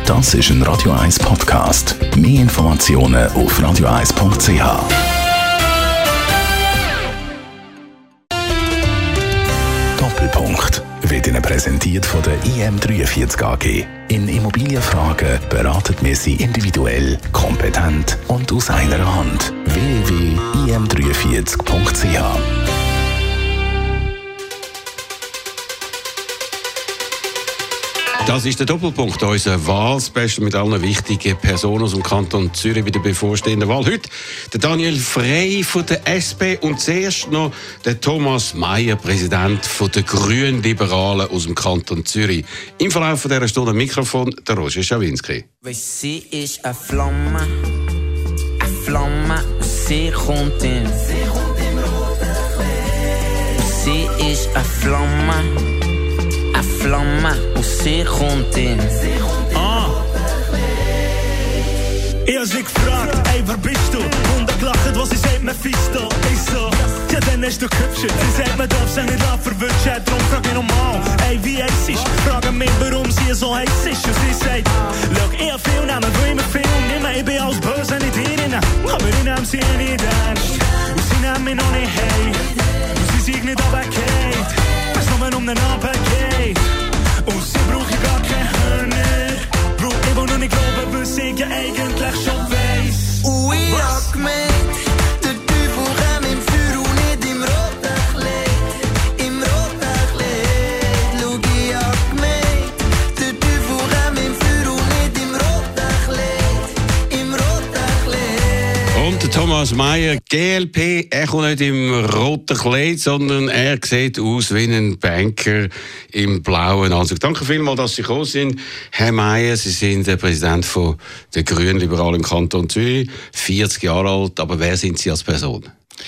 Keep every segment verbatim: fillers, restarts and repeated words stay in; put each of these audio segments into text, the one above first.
Das ist ein Radio eins Podcast. Mehr Informationen auf radio eins punkt c h. Doppelpunkt wird Ihnen präsentiert von der I M dreiundvierzig A G. In Immobilienfragen beraten wir Sie individuell, kompetent und aus einer Hand. w w w punkt i m dreiundvierzig punkt c h. Das ist der Doppelpunkt, unser Wahlspecial mit allen wichtigen Personen aus dem Kanton Zürich bei der bevorstehenden Wahl. Heute der Daniel Frey von der S P und zuerst noch der Thomas Meyer, Präsident von der Grünliberalen aus dem Kanton Zürich. Im Verlauf von dieser Stunde am Mikrofon der Roger Schawinski. Sie ist eine Flamme, eine Flamme, sie kommt in. Sie ist eine Flamme. Eine Flamme und sie kommt in. Ah. Ich hab sie gefragt, ey, wer bist du? Und er gelacht, was sie sagt, Mephisto. Ich so, ja, dann hast du gehübscht. Sie sagt, man darf sie nicht verwünschen. Darum frag ich nochmal, ey, wie heiß ist? Frage mich, warum sie so heiß ist. Und sie sagt, schau, ich hab viel Namen, will immer viel nehmen. Ich bin alles böse, nicht ihnen. Aber ich nehm sie nicht ernst. Und sie nehmen mich noch nicht heim. Und sie sind nicht runtergefallen. Weil's nur um den Abend geht. Und sie brauche ich gar keine Hörner. Bro, ich will nur nicht glauben, was ich ja eigentlich schon weiss. Und ich hab gemeint, der Teufel kam im Feuer und nicht im roten Kleid. Im roten Kleid. Schau, ich hab gemeint, der Teufel kam im Feuer und nicht im roten Kleid. Im roten Kleid. Und der Thomas Meyer, G L P, er kommt nicht im roten Kleid, sondern er sieht aus wie ein Banker im blauen Anzug. Danke vielmals, dass Sie gekommen sind. Herr Meyer, Sie sind der Präsident von der Grünliberalen im Kanton Zürich, vierzig Jahre alt, aber wer sind Sie als Person?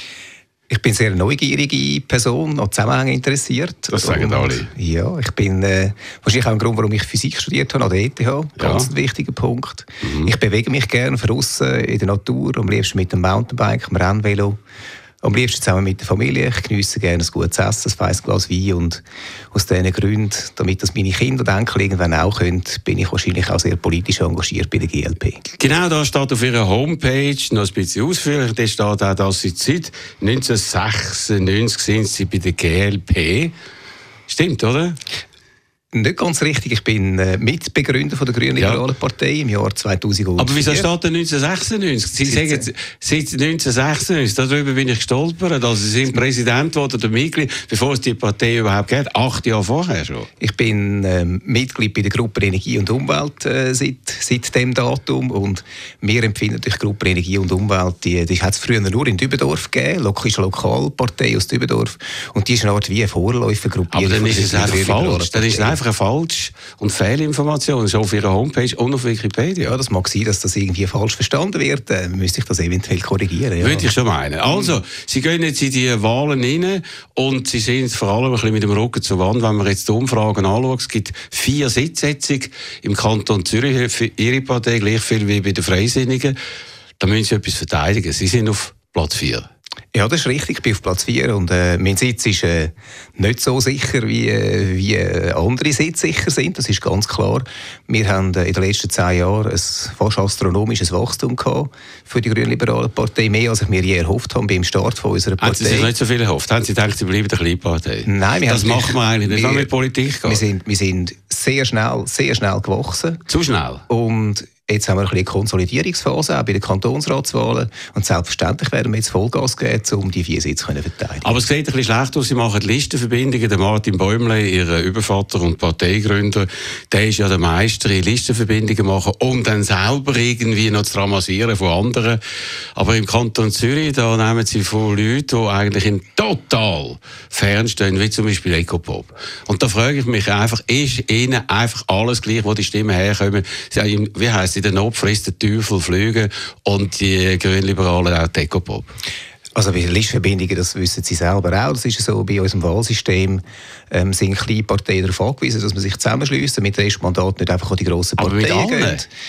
Ich bin eine sehr neugierige Person, an Zusammenhänge interessiert. Das sagen und, alle. Ja, ich bin äh, wahrscheinlich auch ein Grund, warum ich Physik studiert habe an der E T H. Ganz ja. ein wichtiger Punkt. Mhm. Ich bewege mich gerne draussen in der Natur, am liebsten mit dem Mountainbike, dem Rennvelo. Am liebsten zusammen mit der Familie. Ich geniesse gerne ein gutes Essen, ein feines Glas Wein. Und aus diesen Gründen, damit das meine Kinder und Enkel irgendwann auch können, bin ich wahrscheinlich auch sehr politisch engagiert bei der G L P. Genau, da steht auf Ihrer Homepage noch ein bisschen ausführlich. Da steht auch, dass Sie seit neunzehnhundertsechsundneunzig sind Sie bei der G L P. Stimmt, oder? Nicht ganz richtig. Ich bin äh, Mitbegründer von der Grünliberalen ja. Partei im Jahr zweitausendvier. Aber wieso steht da neunzehnhundertsechsundneunzig? Sie sagen, seit neunzehnhundertsechsundneunzig, darüber bin ich gestolpert. Also Sie sind Präsident geworden oder Mitglied, bevor es die Partei überhaupt gibt. Acht Jahre vorher schon. Ich bin ähm, Mitglied bei der Gruppe Energie und Umwelt äh, seit, seit dem Datum. Und wir empfinden die Gruppe Energie und Umwelt, die, die hat es früher nur in Dübendorf gegeben. Das ist eine Lokalpartei aus Dübendorf. Und die ist eine Art wie eine Vorläufergruppe. Aber dann ist es einfach falsch. Dann ist es einfach eine falsch und Fehlinformation. Das ist auf Ihrer Homepage und auf Wikipedia. Ja, das mag sein, dass das irgendwie falsch verstanden wird. Äh, müsste ich das eventuell korrigieren. Ja. Würde ich schon meinen. Also, Sie gehen jetzt in die Wahlen rein und Sie sind vor allem ein bisschen mit dem Rücken zur Wand. Wenn man jetzt die Umfragen anschaut, es gibt vier Sitzsetzungen im Kanton Zürich für Ihre Partei, gleich viel wie bei den Freisinnigen. Da müssen Sie etwas verteidigen. Sie sind auf Platz vier. Ja, das ist richtig. Ich bin auf Platz vier und äh, mein Sitz ist äh, nicht so sicher, wie, äh, wie äh, andere Sitze sicher sind. Das ist ganz klar. Wir haben äh, in den letzten zehn Jahren ein fast astronomisches Wachstum gehabt für die Grünliberale Partei. Mehr, als ich mir je erhofft habe beim Start von unserer Partei. Haben Sie sich nicht so viel erhofft? Haben Sie gedacht, Sie bleiben eine kleine Partei? Nein. Wir das haben macht man eigentlich nicht, wenn man mit Politik geht. Wir sind, wir sind sehr schnell, sehr schnell gewachsen. Zu schnell? Und jetzt haben wir ein bisschen Konsolidierungsphase auch bei den Kantonsratswahlen und selbstverständlich werden wir jetzt Vollgas geben, um die vier Sitze zu verteidigen. Aber es sieht ein bisschen schlecht aus, Sie machen Listenverbindungen. Der Martin Bäumle, Ihr Übervater und Parteigründer, der ist ja der Meister in Listenverbindungen machen, um dann selber irgendwie noch zu dramasieren von anderen. Aber im Kanton Zürich, da nehmen Sie von Leuten, die eigentlich in total fernstehen, wie zum Beispiel Ecopop. Und da frage ich mich einfach, ist Ihnen einfach alles gleich, wo die Stimmen herkommen? Wie heisst in der Not frisst der Teufel Flüge und die Grünliberalen auch die Ecopop. Also bei Listverbindungen, das wissen Sie selber auch, das ist so, bei unserem Wahlsystem ähm, sind kleine Parteien darauf angewiesen, dass man sich zusammenschliessen, mit Restmandat nicht einfach an die grossen Parteien gehen.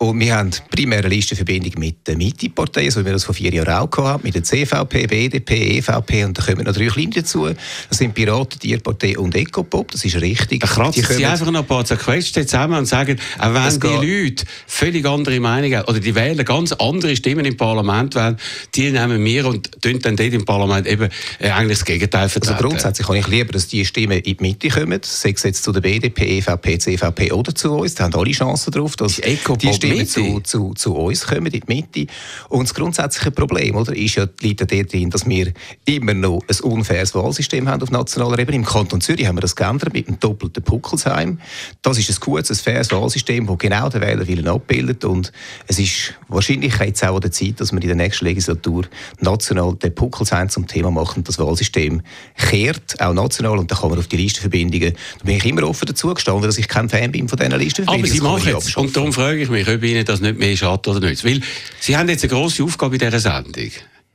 Und wir haben primär eine Listenverbindung mit der Mitte-Partei, so wie wir das vor vier Jahren auch hatten, mit der C V P, B D P, E V P und da kommen noch drei kleine dazu. Das sind Piraten, Tierpartei und Ecopop, das ist richtig. Da kratzen sie einfach noch ein paar zerquetschte zusammen und sagen, auch wenn die Leute völlig andere Meinungen haben, oder die wählen ganz andere Stimmen im Parlament wählen, die nehmen wir und tun dann dort im Parlament eben äh, eigentlich das Gegenteil vertreten. Also grundsätzlich kann ich lieber, dass die Stimmen in die Mitte kommen, sei es jetzt zu der B D P, E V P, C V P oder zu uns, da haben alle Chancen darauf, dass die Stimmen zu, zu, zu uns kommen, in die Mitte. Und das grundsätzliche Problem, oder, ist ja, liegt ja darin, dass wir immer noch ein unfaires Wahlsystem haben auf nationaler Ebene. Im Kanton Zürich haben wir das geändert mit dem doppelten Puckelsheim. Das ist ein gutes, ein faires Wahlsystem, das genau den Wählerwillen abbildet. Und es ist wahrscheinlich jetzt auch an der Zeit, dass wir in der nächsten Legislatur national den Puckelsheim zum Thema machen und das Wahlsystem kehrt, auch national. Und da kann man auf die Listenverbindungen, da bin ich immer offen dazu gestanden, dass ich kein Fan bin von diesen Listenverbindungen. Aber Sie machen es. Und darum frage ich mich, ob Ihnen das nicht mehr schadet oder nicht. Weil Sie haben jetzt eine grosse Aufgabe in dieser Sendung.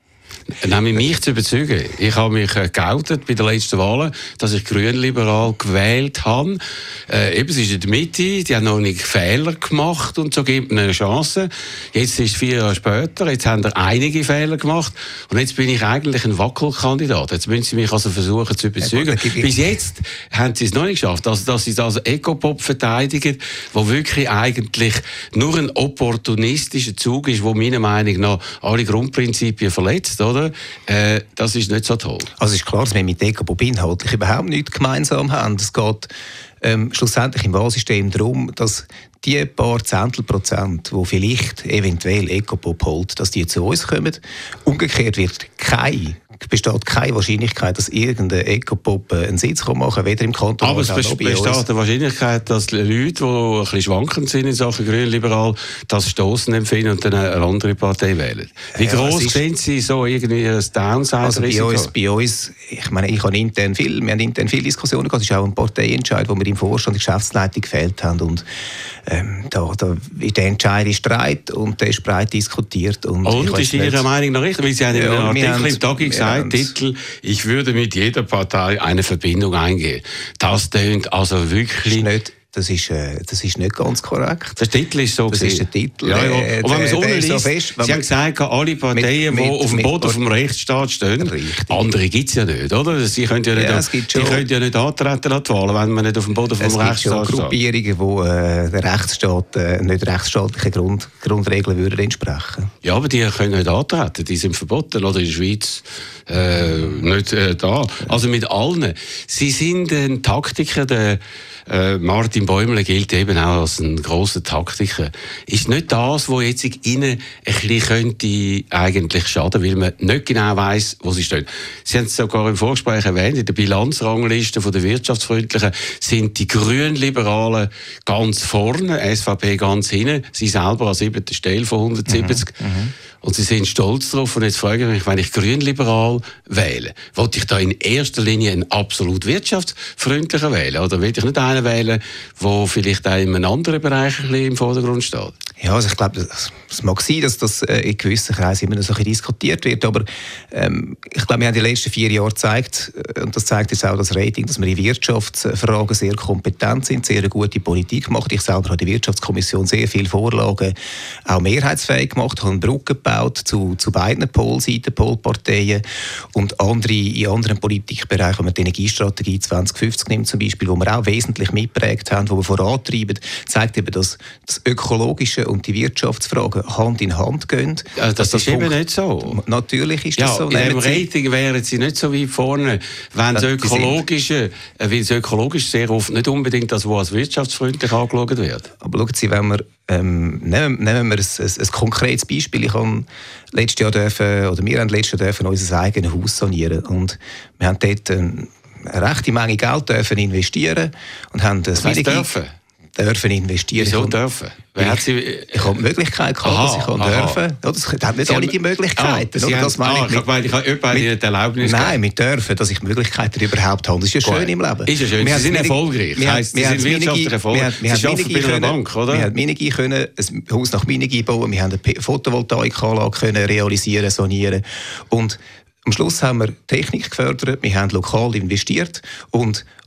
Nämlich mich zu überzeugen. Ich habe mich äh, geoutet bei den letzten Wahlen, dass ich grünliberal gewählt habe. Äh, eben, es ist in der Mitte, die haben noch nicht Fehler gemacht und so gibt mir eine Chance. Jetzt ist es vier Jahre später, jetzt haben wir einige Fehler gemacht und jetzt bin ich eigentlich ein Wackelkandidat. Jetzt müssen Sie mich also versuchen zu überzeugen. Ja, bis jetzt haben Sie es noch nicht geschafft, also, dass Sie es als Ecopop verteidigen, wo wirklich eigentlich nur ein opportunistischer Zug ist, wo meiner Meinung nach alle Grundprinzipien verletzt, oder? Äh, das ist nicht so toll. Also es ist klar, dass wir mit Ecopop inhaltlich überhaupt nichts gemeinsam haben. Es geht ähm, schlussendlich im Wahlsystem darum, dass die paar Zehntel Prozent, die vielleicht eventuell Ecopop holt, dass die zu uns kommen. Umgekehrt wird keine besteht keine Wahrscheinlichkeit, dass irgendein Ecopop einen Sitz machen kann, weder im Kanton aber es besteht eine Wahrscheinlichkeit, dass Leute, die ein bisschen schwankend sind in Sachen grünliberal, das stoßen empfinden und dann eine andere Partei wählen. Wie ja, groß sind Sie so irgendwie ein Downside-Risiko? Also bei uns, bei uns, ich meine, ich habe intern viel, wir haben intern viele Diskussionen gehabt, es ist auch ein Parteientscheid, wo wir im Vorstand die Geschäftsleitung gefällt haben und ähm, da, da ist der Entscheid ist Streit und der ist breit diskutiert. Und, und ist Ihrer Meinung nach richtig? Weil Sie haben ja, in einem Artikel im Tag gesagt, Titel, ich würde mit jeder Partei eine Verbindung eingehen. Das tönt also wirklich... Das ist, äh, das ist nicht ganz korrekt. Der Titel ist so. Das ist der Titel. Ja, ja. Und wenn man es unliest, so fest, Sie haben gesagt, alle Parteien, mit, mit, die auf dem Boden vom Rechtsstaat stehen, richtig. Andere gibt es ja nicht, oder? Sie können ja nicht, ja, die können ja nicht antreten an die Wahlen, wenn man nicht auf dem Boden vom Rechtsstaat steht. Es gibt schon Gruppierungen, die äh, der Rechtsstaat äh, nicht rechtsstaatlichen Grund, Grundregeln würden entsprechen. Ja, aber die können nicht antreten, die sind verboten, oder in der Schweiz äh, nicht äh, da. Also mit allen. Sie sind ein Taktiker, der äh, Martin Bäumle gilt eben auch als ein grosser Taktiker. Ist nicht das, was jetzt Ihnen ein bisschen könnte eigentlich schaden, weil man nicht genau weiss, wo Sie stehen. Sie haben es sogar im Vorgespräch erwähnt, in der Bilanzrangliste der Wirtschaftsfreundlichen sind die Grünliberalen ganz vorne, S V P ganz hinten, Sie selber an siebter Stelle von hundertsiebzig. Mhm, mhm. Und Sie sind stolz darauf. Und jetzt frage ich mich, wenn ich grünliberal wähle, wollte ich da in erster Linie einen absolut wirtschaftsfreundlichen wählen? Oder will ich nicht einen wählen, der vielleicht auch in einem anderen Bereich ein bisschen im Vordergrund steht? Ja, also ich glaube, es mag sein, dass das in gewissen Kreisen immer noch so ein bisschen diskutiert wird, aber ähm, ich glaube, wir haben die letzten vier Jahre gezeigt, und das zeigt jetzt auch das Rating, dass wir in Wirtschaftsfragen sehr kompetent sind, sehr eine gute Politik machen. Ich selber habe in der Wirtschaftskommission sehr viele Vorlagen auch mehrheitsfähig gemacht, habe eine Brücke gebaut zu, zu beiden Polseiten, Polparteien und andere in anderen Politikbereichen, wenn man die Energiestrategie zwanzig fünfzig nimmt zum Beispiel, wo wir auch wesentlich mitprägt haben, wo wir vorantreiben, zeigt eben, dass das Ökologische und die Wirtschaftsfragen Hand in Hand gehen. Also das, das ist eben nicht so. Natürlich ist ja, das so. In dem Rating wären Sie nicht so weit vorne, wenn das Ökologische, weil das Ökologische sehr oft nicht unbedingt das, was als wirtschaftsfreundlich angeschaut wird. Aber schauen Sie, wenn wir ähm, nehmen, nehmen wir ein, ein, ein konkretes Beispiel. Ich habe letztes Jahr dürfen, oder wir haben letztes Jahr dürfen unser eigenes Haus sanieren und wir haben dort eine rechte Menge Geld dürfen investieren und haben das wenige dürfen. dürfen investieren. Wieso dürfen? Wer hat Sie... Ich habe die Möglichkeit gehabt, aha, dass ich kann dürfen. Ja, das hat nicht Sie alle haben... die Möglichkeiten. Ah, das meine ah, ich, mit... ich habe jemand die Erlaubnis Nein, wir dürfen, dass ich die Möglichkeiten überhaupt habe. Das ist ja schön im Leben. Ist ja schön. Wir Sie sind wenig... erfolgreich. Das heisst, Sie sind wirtschaftlich erfolgreich. Sie arbeiten bei einer Bank, oder? Wir haben Minergie können, ein Haus nach Minergie bauen. Wir haben eine Photovoltaikanlage können realisieren, sanieren. Und am Schluss haben wir Technik gefördert, wir haben lokal investiert und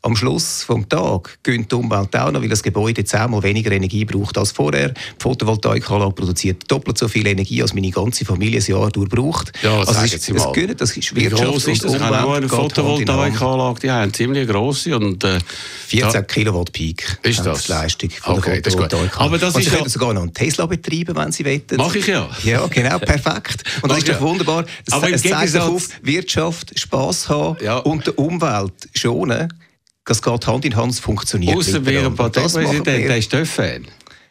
am Schluss des Tages gönnt die Umwelt auch noch, weil das Gebäude zehnmal weniger Energie braucht als vorher. Die Photovoltaikanlage produziert doppelt so viel Energie, als meine ganze Familie ein Jahr durchbraucht. Ja, also sagen ist, Sie das, mal. Gönnen, das ist Wie Wirtschaft gross ist das? und Ich habe nur Umwelt. eine geht Hand in Hand. Photovoltaikanlage, die haben eine ziemlich grosse. Und, äh, vierzehn Kilowatt Peak. Ist das? Die Leistung von Okay, der das ist gut. Photovoltaikanlage. Aber das und ist Sie ja- können sogar noch einen Tesla betreiben, wenn Sie wollen. Mach ich ja. Ja, genau, perfekt. Und das Mach ist doch ja. wunderbar. Es, Aber im es zeigt doch Gegensatz- auf, Wirtschaft, Spass haben Ja. und der Umwelt schonen. Das geht Hand in Hand, es funktioniert. Ausser wie ein miteinander. Das machen Parteipräsident, wir. der ist TÜV-Fan.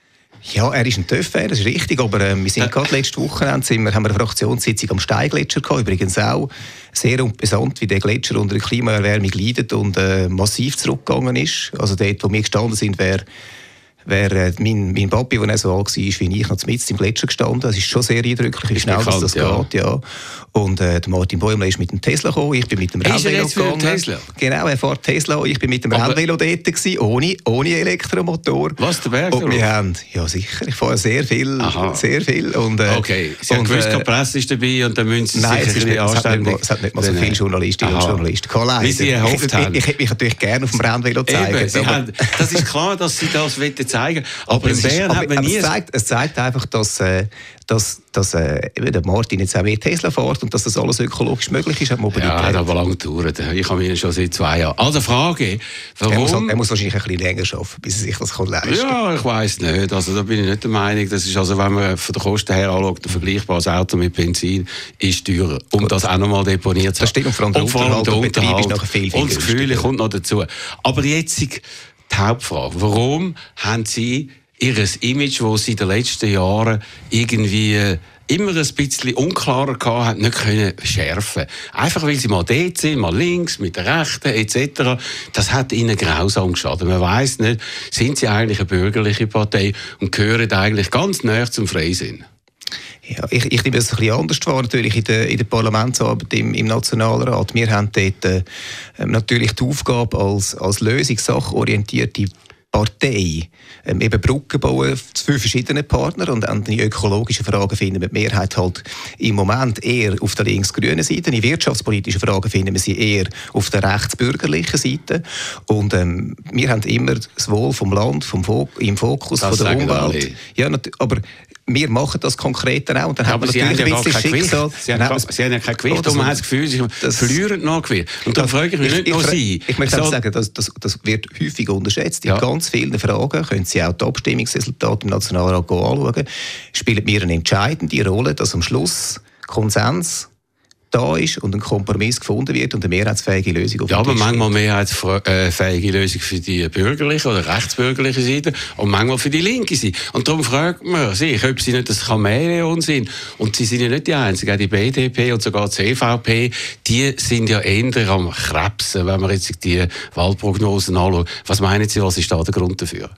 Ja, er ist ein TÜV-Fan, das ist richtig, aber äh, wir sind Äh. gerade letzte Woche sind wir, haben wir eine Fraktionssitzung am Steingletscher gehabt, übrigens auch sehr interessant, wie der Gletscher unter der Klimaerwärmung leidet und äh, massiv zurückgegangen ist. Also dort, wo wir gestanden sind, wäre wär, äh, mein, mein Papi, der so alt war wie ich, noch mitten im Gletscher gestanden. Das ist schon sehr eindrücklich, wie Ist schnell bekannt, das ja. geht. Ja. Und äh, der Martin Bäumle ist mit dem Tesla gekommen, ich bin mit dem Ist er Rennvelo jetzt für den gegangen. Tesla? Genau, er fährt Tesla, ich bin mit dem Aber- Rennvelo dort gewesen, ohne, ohne Elektromotor. Was, der Berg, Und oder? wir haben, ja sicher, ich fahre sehr viel, Aha. sehr viel. Und, äh, Okay, Sie haben und, gewusst, äh, keine Presse ist dabei und dann müssen Sie Nein, sich es, ist ein nicht, bisschen es, hat nicht anständig... mal, es hat nicht mal so Nein. viele Journalistinnen Aha. und Journalisten gehabt. Leider. Wie Sie erhofft ich, haben. ich, ich hätte mich natürlich gerne auf dem Rennvelo zeigen. Eben, Sie aber- haben, das ist klar, dass Sie das wollen zeigen wollen. Aber in es ist- Bern aber- hat man aber nie... es, zeigt, es zeigt einfach, dass, äh, dass, dass äh, eben der Martin jetzt auch mehr Tesla fährt und dass das alles ökologisch möglich ist, hat Mobilität. Ja, hat aber lange gedauert. Ich habe ihn schon seit zwei Jahren. Also Frage, er, muss, warum... er muss wahrscheinlich ein bisschen länger arbeiten, bis er sich das kann leisten kann. Ja, ich weiss nicht. Also, da bin ich nicht der Meinung. Das ist also, wenn man von der Kosten her anschaut, ein vergleichbares Auto mit Benzin ist teurer. Um das auch nochmal deponiert zu haben. Das stimmt, und vor allem der Unterhalt und Betrieb ist nachher viel, viel Und das Gefühl günstiger. kommt noch dazu. Aber jetzt die Hauptfrage. Warum haben Sie Ihr Image, das Sie in den letzten Jahren irgendwie äh, immer ein bisschen unklarer gehabt haben, nicht können schärfen. Einfach weil Sie mal dort sind, mal links, mit der Rechten et cetera. Das hat Ihnen grausam geschadet. Man weiss nicht, sind Sie eigentlich eine bürgerliche Partei und gehören eigentlich ganz näher zum Freisinn? Ja, ich, ich nehme es ein bisschen anders wahr, natürlich in der, in der Parlamentsarbeit im, im Nationalrat. Wir haben dort äh, natürlich die Aufgabe als, als lösungssachorientierte Partei ähm, eben Brücken bauen zu verschiedenen Partnern und an die ökologischen Fragen finden wir die Mehrheit halt im Moment eher auf der links-grünen Seite, in wirtschaftspolitischen Fragen finden wir sie eher auf der rechtsbürgerlichen Seite und ähm, wir haben immer das Wohl vom Land vom Fok- im Fokus Das von der sagen Umwelt. alle. Ja, nat- aber wir machen das konkreter auch und dann Ja, haben wir aber Sie haben natürlich ja ein gar bisschen kein Gewicht. Schicksal. Sie haben, Dann gar, haben wir- Sie haben ja kein Gewicht Oh, das- und man hat das Gefühl, Sie das- verlieren noch Gewicht. Und darum frage ich mich nicht nur ich, Sie. Ich möchte So- einfach sagen, das, das, das wird häufig unterschätzt. In Ja. ganz vielen Fragen können Sie auch die Abstimmungsresultate im Nationalrat anschauen. Spielt mir eine entscheidende Rolle, dass am Schluss Konsens da ist und ein Kompromiss gefunden wird und eine mehrheitsfähige Lösung auf Ja, den aber Tisch manchmal liegt. mehrheitsfähige Lösung für die bürgerliche oder rechtsbürgerliche Seite und manchmal für die linke Seite. Und darum fragt man sich, ob sie nicht das Chamäleon sind. Und sie sind ja nicht die Einzigen. Auch die B D P und sogar die C V P, die sind ja eher am Krebsen, wenn man jetzt die Wahlprognosen anschaut. Was meinen Sie, was ist da der Grund dafür?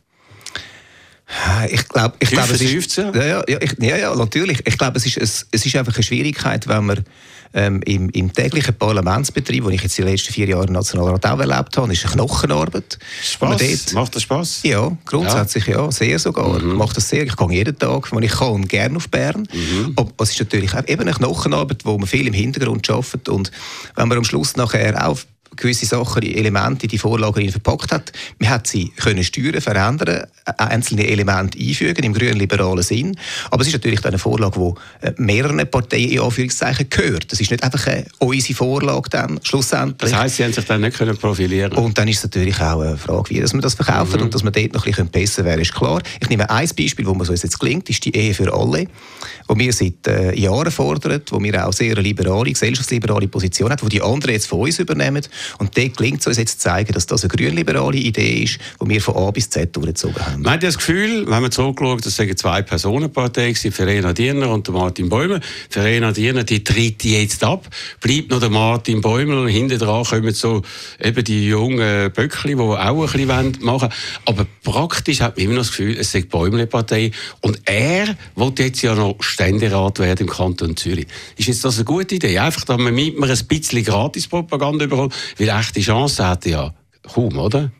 Ich glaube, ich glaube, es ist, fünfzehn? ja, ja, ja, ich, ja, ja, natürlich. Ich glaube, es ist, es, es ist einfach eine Schwierigkeit, wenn man ähm, im, im täglichen Parlamentsbetrieb, den ich jetzt die letzten vier Jahre im Nationalrat auch erlebt habe, ist eine Knochenarbeit. Wenn man Spaß? dort- Macht das Spaß? Ja, grundsätzlich ja, sehr sogar. Ich mache das sehr. Ich gehe jeden Tag, wenn ich kann, gerne auf Bern. Aber es ist natürlich auch eben eine Knochenarbeit, wo man viel im Hintergrund arbeitet. Und wenn man am Schluss nachher auch gewisse Sachen, Elemente in die Vorlage verpackt hat. Man hat sie können steuern, verändern, einzelne Elemente einfügen im grün-liberalen Sinn. Aber es ist natürlich eine Vorlage, die mehreren Parteien in Anführungszeichen gehört. Das ist nicht einfach eine unsere Vorlage dann, schlussendlich. Das heisst, Sie haben sich dann nicht können profilieren. Und dann ist es natürlich auch eine Frage, wie dass man das verkauft Mhm. und dass man dort noch ein bisschen besser wäre, ist klar. Ich nehme ein Beispiel, wo mir so jetzt gelingt, ist die Ehe für alle, wo wir seit äh, Jahren fordern, wo wir auch sehr eine liberale, gesellschaftsliberale Position haben, wo die anderen jetzt von uns übernehmen. Und dort gelingt es uns jetzt zu zeigen, dass das eine grünliberale Idee ist, die wir von A bis Z durchgezogen haben. Man hat das Gefühl, wenn man zurückschaut, das sind zwei Personenparteien, Verena Diener und der Martin Bäumler. Verena Diener, die tritt jetzt ab, bleibt noch der Martin Bäumler und hinten dran kommen so eben die jungen Böckli, die auch ein bisschen machen wollen. Aber praktisch hat man immer noch das Gefühl, es sei die Bäumle-Partei und er will jetzt ja noch Ständerat werden im Kanton Zürich. Ist jetzt das eine gute Idee? Einfach, damit man ein bisschen Gratispropaganda bekommt, weil echte Chance hat ja kaum, oder?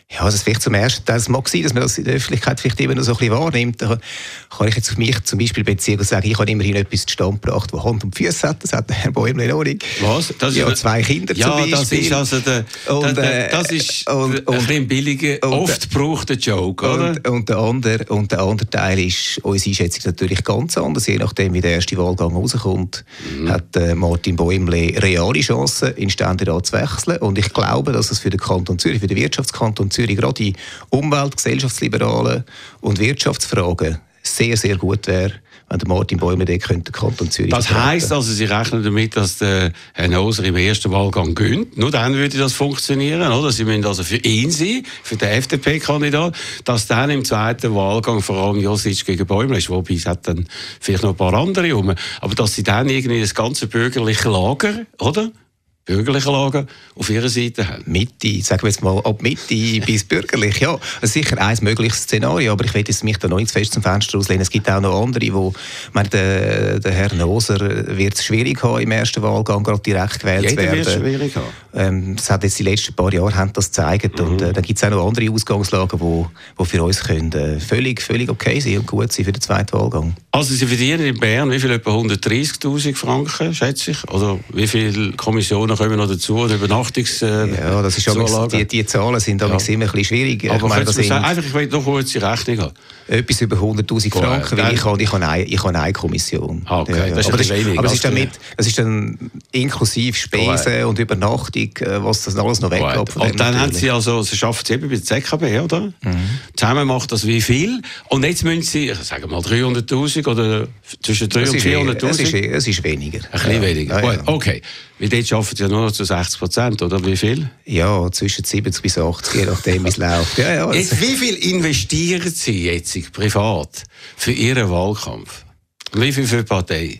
Ja, also vielleicht zum ersten Teil, es mag sein, dass man das in der Öffentlichkeit vielleicht immer noch so ein bisschen wahrnimmt. Da kann ich jetzt auf mich zum Beispiel beziehen und sagen, ich habe immerhin etwas zustande gebracht, das Hand und Füße hat. Das hat der Herr Bäumle noch nicht. Was? Das ja, ist, zwei Kinder ja, zum Beispiel. Ja, das ist also der, und, der, das ist und, ein bisschen billiger, und, oft gebrauchter Joke, oder? Und, und, der andere, und der andere Teil ist unsere Einschätzung natürlich ganz anders. Je nachdem, wie der erste Wahlgang rauskommt, mhm. hat äh, Martin Bäumle reale Chancen, in Ständerat zu wechseln. Und ich glaube, dass es für den Kanton Zürich, für den Wirtschaftskanton Zürich, gerade die Umwelt-, gesellschaftsliberalen und Wirtschaftsfragen sehr, sehr gut wäre, wenn der Martin Bäumle den Kanton Zürich Das heisst also, Sie rechnen damit, dass der Herr Noser im ersten Wahlgang gönnt. Nur dann würde das funktionieren, oder? Sie müssen also für ihn sein, für den F D P-Kandidat, dass dann im zweiten Wahlgang vor allem Josic gegen Bäumle ist, wobei es hat dann vielleicht noch ein paar andere rum. Aber dass Sie dann irgendwie das ganze bürgerliche Lager, oder? bürgerliche Lager auf ihrer Seite haben. Mitte, sagen wir jetzt mal, ab Mitte bis bürgerlich, ja. Das ist sicher ein mögliches Szenario, aber ich will jetzt mich da noch nicht zu fest zum Fenster auslehnen. Es gibt auch noch andere, wo, ich meine, der, der Herr Noser wird es schwierig haben, im ersten Wahlgang gerade direkt gewählt zu werden. Jeder wird es schwierig haben. Ähm, das hat jetzt die letzten paar Jahre haben das gezeigt. Mhm. Und äh, dann gibt es auch noch andere Ausgangslagen, die wo für uns können, äh, völlig, völlig okay sein und gut sein für den zweiten Wahlgang. Also Sie verdienen in Bern wie viel? Etwa hundertdreißigtausend Franken, schätze ich? Oder wie viele Kommissionen kommen noch dazu? Oder Übernachtungs... Äh, ja, das ist amigs, die, die Zahlen sind ja. immer ein bisschen schwierig. Aber ich meine, das sind einfach, ich will noch kurz die Rechnung haben. Etwas über hunderttausend Franken, weil ich habe, ich habe, eine, ich habe eine Kommission. Ah, okay. Ja, ja. Das ist aber das, wenig, aber es ist dann, mit, das ist dann inklusive Spesen und Übernachtung, was das alles noch weggeht. Und dann haben Sie also, Sie arbeiten Sie eben bei der Z K B, oder? Mhm. Zusammen macht das wie viel? Und jetzt müssen Sie, ich sage mal dreihunderttausend oder zwischen dreihundert und vierhunderttausend? Es ist, es ist weniger. Ein bisschen ja. weniger. Ja, ja. Okay. Weil dort arbeiten Sie ja nur noch zu sechzig Prozent, oder? Wie viel? Ja, zwischen siebzig bis achtzig, je nachdem, wie es läuft. Ja, ja, jetzt, wie viel investieren Sie jetzt privat für Ihren Wahlkampf? Wie viel für die Partei?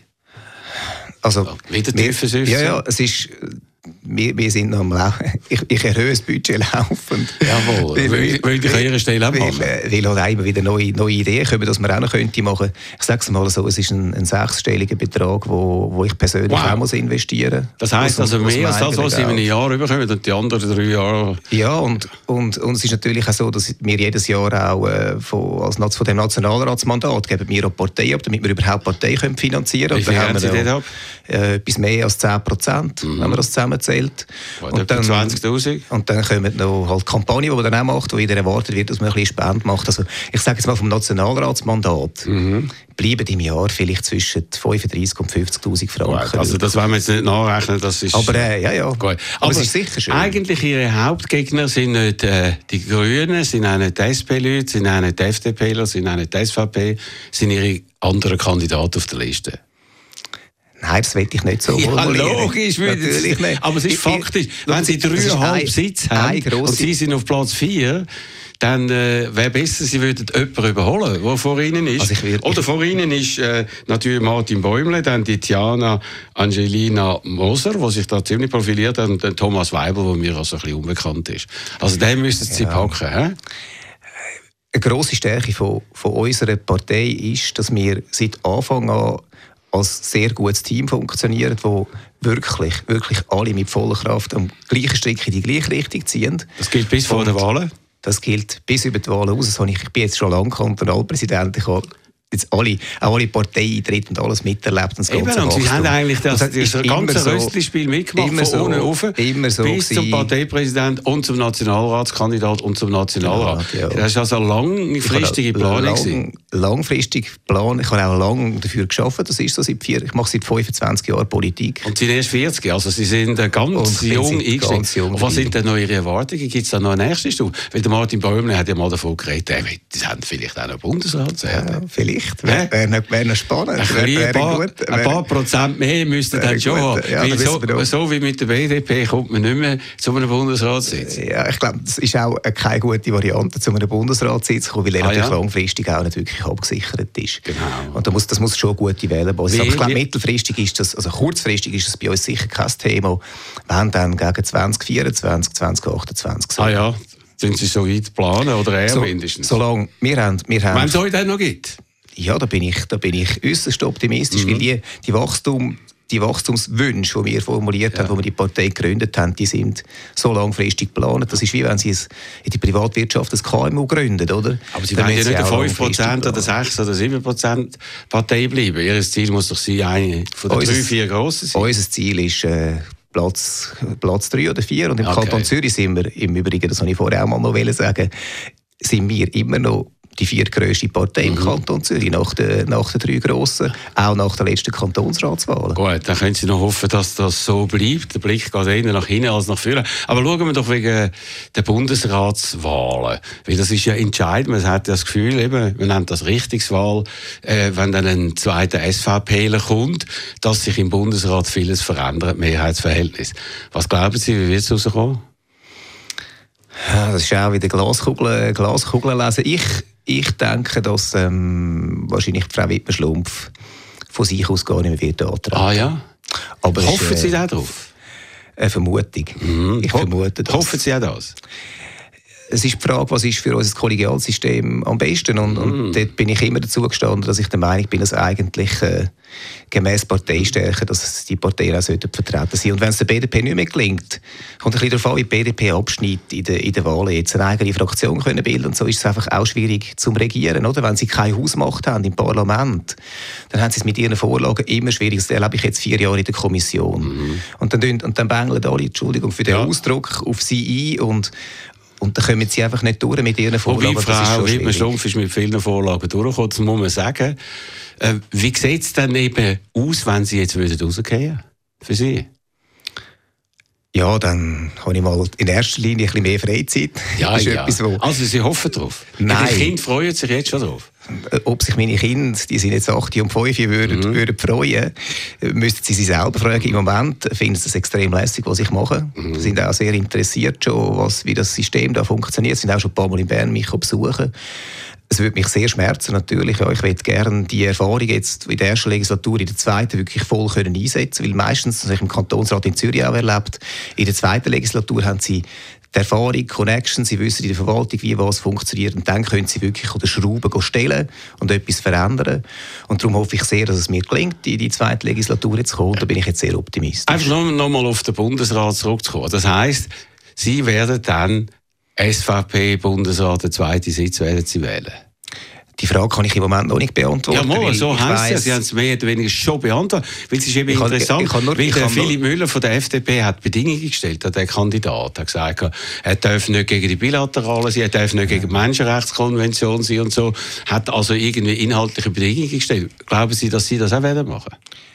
Also, wieder tiefer wir, ja, ja, es ist... Wir, wir sind noch am Laufen. Ich, ich erhöhe das Budget laufend. Jawohl. Weil, weil ich an Ihrer Stelle auch machen. Weil, weil halt immer wieder neue, neue Ideen kommen, dass man auch noch könnte machen. Ich sage es mal so, es ist ein, ein sechsstelliger Betrag, wo, wo ich persönlich wow. auch muss investieren muss. Das heisst also mehr als das, was Sie in einem Jahr überkommen und die anderen drei Jahre... Ja, und, und, und es ist natürlich auch so, dass wir jedes Jahr auch äh, von, als, von dem Nationalratsmandat geben wir auch Partei ab, damit wir überhaupt Partei können finanzieren können. Wie viel haben Sie denn ab? Äh, etwas mehr als zehn Prozent, mhm. wenn man das zusammenzählt. Und dann, zwanzigtausend? Und dann kommen noch halt Kampagnen, die man dann auch macht, wo wieder erwartet wird, dass man ein bisschen Spende macht. Also ich sage jetzt mal vom Nationalratsmandat mhm. bleiben im Jahr vielleicht zwischen fünfunddreißig und fünfzigtausend Franken. Wow, also das wollen wir jetzt nicht nachrechnen, das ist... Aber äh, ja, ja. Gut. Aber, Aber es ist sicher schön. Eigentlich Ihre Hauptgegner sind nicht äh, die Grünen, sind auch nicht die S P-Leute, sind auch nicht die F D P-ler, sind auch nicht die S V P, sind Ihre anderen Kandidaten auf der Liste. Nein, das will ich nicht so ja, formulieren. Logisch, natürlich nicht. Aber es ist ich, faktisch, ich, wenn Sie dreieinhalb Sitze haben und Sie sind auf Platz vier, dann äh, wäre besser, Sie würden jemanden überholen, der vor Ihnen ist. Also will, Oder vor Ihnen ist äh, natürlich Martin Bäumle, dann die Tiana Angelina Moser, die sich da ziemlich profiliert hat, und dann Thomas Weibel, der mir also ein bisschen unbekannt ist. Also den müssen Sie ja. packen, hä? Eine grosse Stärke von, von unserer Partei ist, dass wir seit Anfang an als sehr gutes Team funktionieren, wo wirklich, wirklich alle mit voller Kraft am gleichen Strick in die gleiche Richtung ziehen. Das gilt bis vor den Wahlen? Das gilt bis über die Wahlen aus. Ich bin jetzt schon lange Kantonalpräsident. Ich habe jetzt alle, auch alle Parteieintritte und alles miterlebt. Und das Eben, und Sie haben eigentlich das, das, das ganze so, Röstli-Spiel mitgemacht, von so, unten rauf so bis zum Parteipräsident und zum Nationalratskandidat und zum Nationalrat. Ja, ja. Das ist also eine langfristige Planung. Lang, langfristig Plan. Ich habe auch lange dafür gearbeitet. Das ist so seit vier, ich mache seit fünfundzwanzig Jahren Politik. Und Sie sind erst vierzig, also Sie sind ganz jung eingestiegen. Was sind denn noch Ihre Erwartungen? Gibt es da noch eine nächste Stufe? Weil der Martin Bäumle hat ja mal davon geredet, die haben vielleicht auch noch Bundesrat zu werden. Ja, vielleicht. Wäre wär noch, wär noch spannend. Ein, wär, wär paar, gut. ein paar Prozent mehr müssten dann schon haben. Ja, so, so wie mit der B D P kommt man nicht mehr zu einem Bundesratssitz. Ja, ich glaube, das ist auch keine gute Variante, zu einem Bundesratssitz zu kommen, weil er ah, natürlich ja? langfristig auch nicht wirklich abgesichert ist. Genau. Und da muss, das muss schon eine gute Wählerbasis sein. Aber ich glaube, mittelfristig ist das, also kurzfristig ist das bei uns sicher kein Thema, wenn dann gegen zwanzig vierundzwanzig, zwanzig achtundzwanzig so. Ah ja, sind Sie so weit planen oder eher so, mindestens? Solange wir haben... Wir haben wenn es euch dann noch gibt? Ja, da bin ich, da bin ich äußerst optimistisch, mhm. weil die, die Wachstum, die Wachstumswünsche, die wir formuliert ja. haben, wo wir die Partei gegründet haben, die sind so langfristig geplant. Das ist wie wenn Sie in die Privatwirtschaft ein K M U gründen, oder? Aber Sie wollen ja nicht eine fünf Prozent oder sechs oder sieben Prozent Partei bleiben. Ihr Ziel muss doch sein, eine von den drei, vier grossen sein. Unser Ziel ist äh, Platz, Platz drei oder vier. Und im okay. Kanton Zürich sind wir, im Übrigen, das wollte ich vorher auch mal noch sagen, sind wir immer noch die viertgrösste Partei mhm. im Kanton Zürich, nach den, nach den drei grossen, auch nach den letzten Kantonsratswahlen. Gut, dann können Sie noch hoffen, dass das so bleibt. Der Blick geht eher nach hinten als nach vorne. Aber schauen wir doch wegen der Bundesratswahlen. Weil das ist ja entscheidend. Man hat das Gefühl, eben, wir nennen das Richtungswahl, äh, wenn dann ein zweiter SVPler kommt, dass sich im Bundesrat vieles verändert, Mehrheitsverhältnis. Was glauben Sie, wie wird es rauskommen? Ja, das ist auch wieder Glaskugel, Glaskugel lesen. Ich Ich denke, dass ähm, wahrscheinlich Frau Wittmer-Schlumpf von sich aus gar nicht mehr wird antreten. Ah ja? Aber Hoffen ist, äh, Sie da drauf? Eine Vermutung. Mhm. Ich Ho- vermute das. Hoffen Sie auch das? Es ist die Frage, was ist für unser Kollegialsystem am besten. Und, mm. und dort bin ich immer dazu gestanden, dass ich der Meinung bin, dass eigentlich äh, gemäss Parteistärke, dass die Parteien auch sollten vertreten sein. Und wenn es der B D P nicht mehr gelingt, kommt ein bisschen darauf an, wie die B D P abschneidet in den, in den Wahlen. Jetzt eine eigene Fraktion können bilden und so ist es einfach auch schwierig zum Regieren. Oder? Wenn sie keine Hausmacht haben im Parlament, dann haben sie es mit ihren Vorlagen immer schwierig. Das erlebe ich jetzt vier Jahre in der Kommission. Mm. Und dann, und dann bängeln alle, Entschuldigung für den ja. Ausdruck, auf sie ein und Und dann kommen sie einfach nicht durch mit ihren Vorlagen. Wobei Frau Wittmer-Schlumpf ist mit vielen Vorlagen durchgekommen, das muss man sagen. Äh, wie sieht es dann eben aus, wenn Sie jetzt rausgehen für Sie? Ja, dann habe ich mal in erster Linie ein bisschen mehr Freizeit. Ja, ist ja. Etwas, wo also Sie hoffen drauf? Nein. Die Kinder freuen sich jetzt schon drauf? Ob sich meine Kinder, die sind jetzt acht und fünf, würden, mhm. würden freuen, müssten sie sich selber fragen. Im Moment finden sie es extrem lässig, was ich mache. Mhm. Sie sind auch sehr interessiert schon, was, wie das System da funktioniert. Sie sind auch schon ein paar Mal in Bern mich besuchen. Es würde mich sehr schmerzen, natürlich. Ja, ich möchte gerne die Erfahrung jetzt in der ersten Legislatur, in der zweiten wirklich voll können einsetzen, weil meistens, das habe ich im Kantonsrat in Zürich auch erlebt, in der zweiten Legislatur haben sie die Erfahrung, Connection, sie wissen in der Verwaltung, wie was funktioniert und dann können sie wirklich an der Schraube stellen und etwas verändern. Und darum hoffe ich sehr, dass es mir gelingt, in die zweite Legislatur zu kommen. Da bin ich jetzt sehr optimistisch. Einfach noch, noch mal auf den Bundesrat zurückzukommen. Das heisst, Sie werden dann S V P-Bundesrat, den zweiten Sitz werden Sie wählen? Die Frage kann ich im Moment noch nicht beantworten. Ja, mal, so heisst es. Sie haben es mehr oder weniger schon beantwortet. Weil es ist eben kann, interessant, kann nur, weil der Philipp Müller von der F D P hat Bedingungen gestellt an den Kandidaten. Er hat gesagt, er darf nicht gegen die Bilateralen sein, er darf nicht gegen die Menschenrechtskonvention sein und so. Hat also irgendwie inhaltliche Bedingungen gestellt. Glauben Sie, dass Sie das auch werden machen?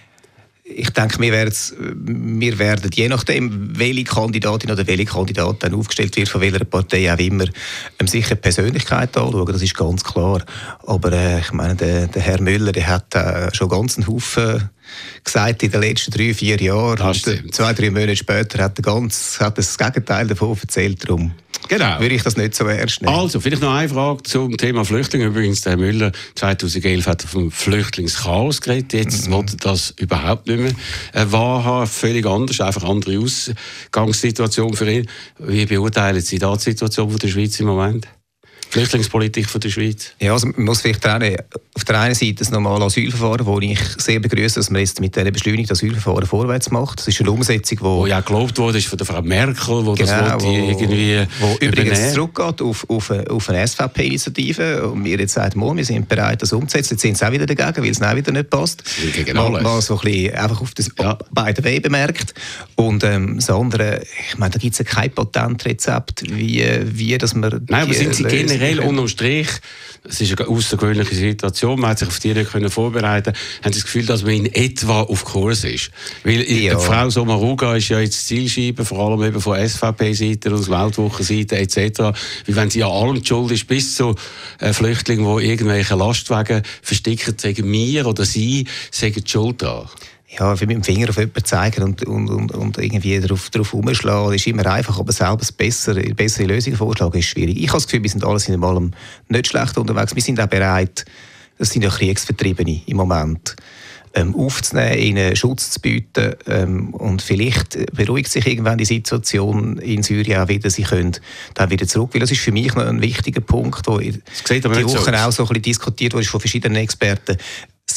Ich denke, wir werden, wir werden, je nachdem, welche Kandidatin oder welche Kandidat dann aufgestellt wird, von welcher Partei auch immer, ähm, sicher die Persönlichkeit anschauen, das ist ganz klar. Aber äh, ich meine, der, der Herr Müller, der hat äh, schon ganz einen Haufen gesagt in den letzten drei, vier Jahren. Und zwei, drei Monate später hat er ganz, hat das Gegenteil davon erzählt. Darum genau. Würde ich das nicht so ernst nehmen. Also, vielleicht noch eine Frage zum Thema Flüchtlinge. Übrigens, der Herr Müller zweitausendelf hat vom Flüchtlingschaos geredet. Jetzt mhm. wollte das überhaupt nicht mehr äh, wahrhaben. Völlig anders, einfach andere Ausgangssituation für ihn. Wie beurteilen Sie da die Situation der Schweiz im Moment? Flüchtlingspolitik von der Schweiz? Ja, also man muss vielleicht trennen. Auf der einen Seite das normale Asylverfahren, wo ich sehr begrüße, dass man jetzt mit dieser beschleunigten Asylverfahren vorwärts macht. Das ist eine Umsetzung, wo... Wo ja gelobt wurde von der Frau Merkel, wo genau, das wo, irgendwie wo übrigens zurückgeht auf, auf, eine, auf eine S V P-Initiative. Und wir jetzt sagen, wir sind bereit, das umzusetzen. Jetzt sind sie auch wieder dagegen, weil es auch wieder nicht passt. Gegen man, alles. man so ein bisschen einfach auf das ja. beide Wege bemerkt. Und ähm, das andere, ich meine, da gibt es ja kein Patentrezept, wie, wie dass man... Nein, aber sind Sie generell unterm Strich, es ist eine außergewöhnliche Situation, man hat sich auf die nicht vorbereiten können, haben Sie das Gefühl, dass man in etwa auf Kurs ist? Weil ja. Frau Sommaruga ist ja jetzt Zielscheibe, vor allem eben von S V P-Seite, aus Weltwochenseite et cetera. Wie wenn sie an allem schuld ist, bis zu äh, Flüchtlingen, die irgendwelche Lastwagen versticken, sagen wir oder sie, sagen die Schuld dran. Ja, mit dem Finger auf jemanden zeigen und, und, und, und irgendwie darauf, darauf rumschlagen, ist immer einfach, aber selber bessere, bessere Lösungen vorschlagen ist schwierig. Ich habe das Gefühl, wir sind alles in allem nicht schlecht unterwegs. Wir sind auch bereit, das sind ja Kriegsvertriebene im Moment, ähm, aufzunehmen, ihnen Schutz zu bieten ähm, und vielleicht beruhigt sich irgendwann die Situation in Syrien auch wieder, sie können dann wieder zurück, weil das ist für mich noch ein wichtiger Punkt, wo die Woche so auch so ein bisschen diskutiert wurde von verschiedenen Experten. Das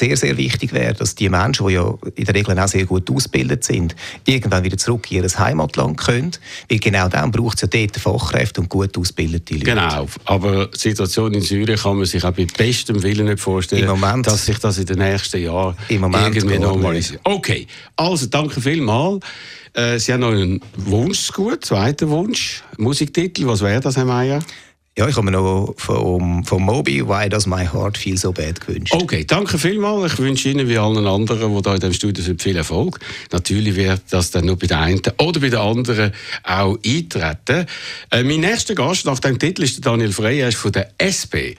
sehr, sehr wichtig wäre, dass die Menschen, die ja in der Regel auch sehr gut ausgebildet sind, irgendwann wieder zurück in ihr Heimatland können. Weil genau dann braucht es ja dort Fachkräfte und gut ausgebildete Leute. Genau, aber die Situation in Syrien kann man sich auch bei bestem Willen nicht vorstellen, Moment, dass sich das in den nächsten Jahren im Moment irgendwie normalisiert. Okay, also danke vielmals. Äh, Sie haben noch einen Wunsch gut, zweiten Wunsch, Musiktitel, was wäre das, Herr Meier? Ja, ich habe mir noch vom, vom Moby «Why Does My Heart Feel So Bad» gewünscht. Okay, danke vielmals. Ich wünsche Ihnen wie allen anderen, die hier in diesem Studio sind, viel Erfolg. Natürlich wird das dann nur bei der einen oder bei der anderen auch eintreten. Äh, mein nächster Gast nach dem Titel ist Daniel Frey, er ist von der S P.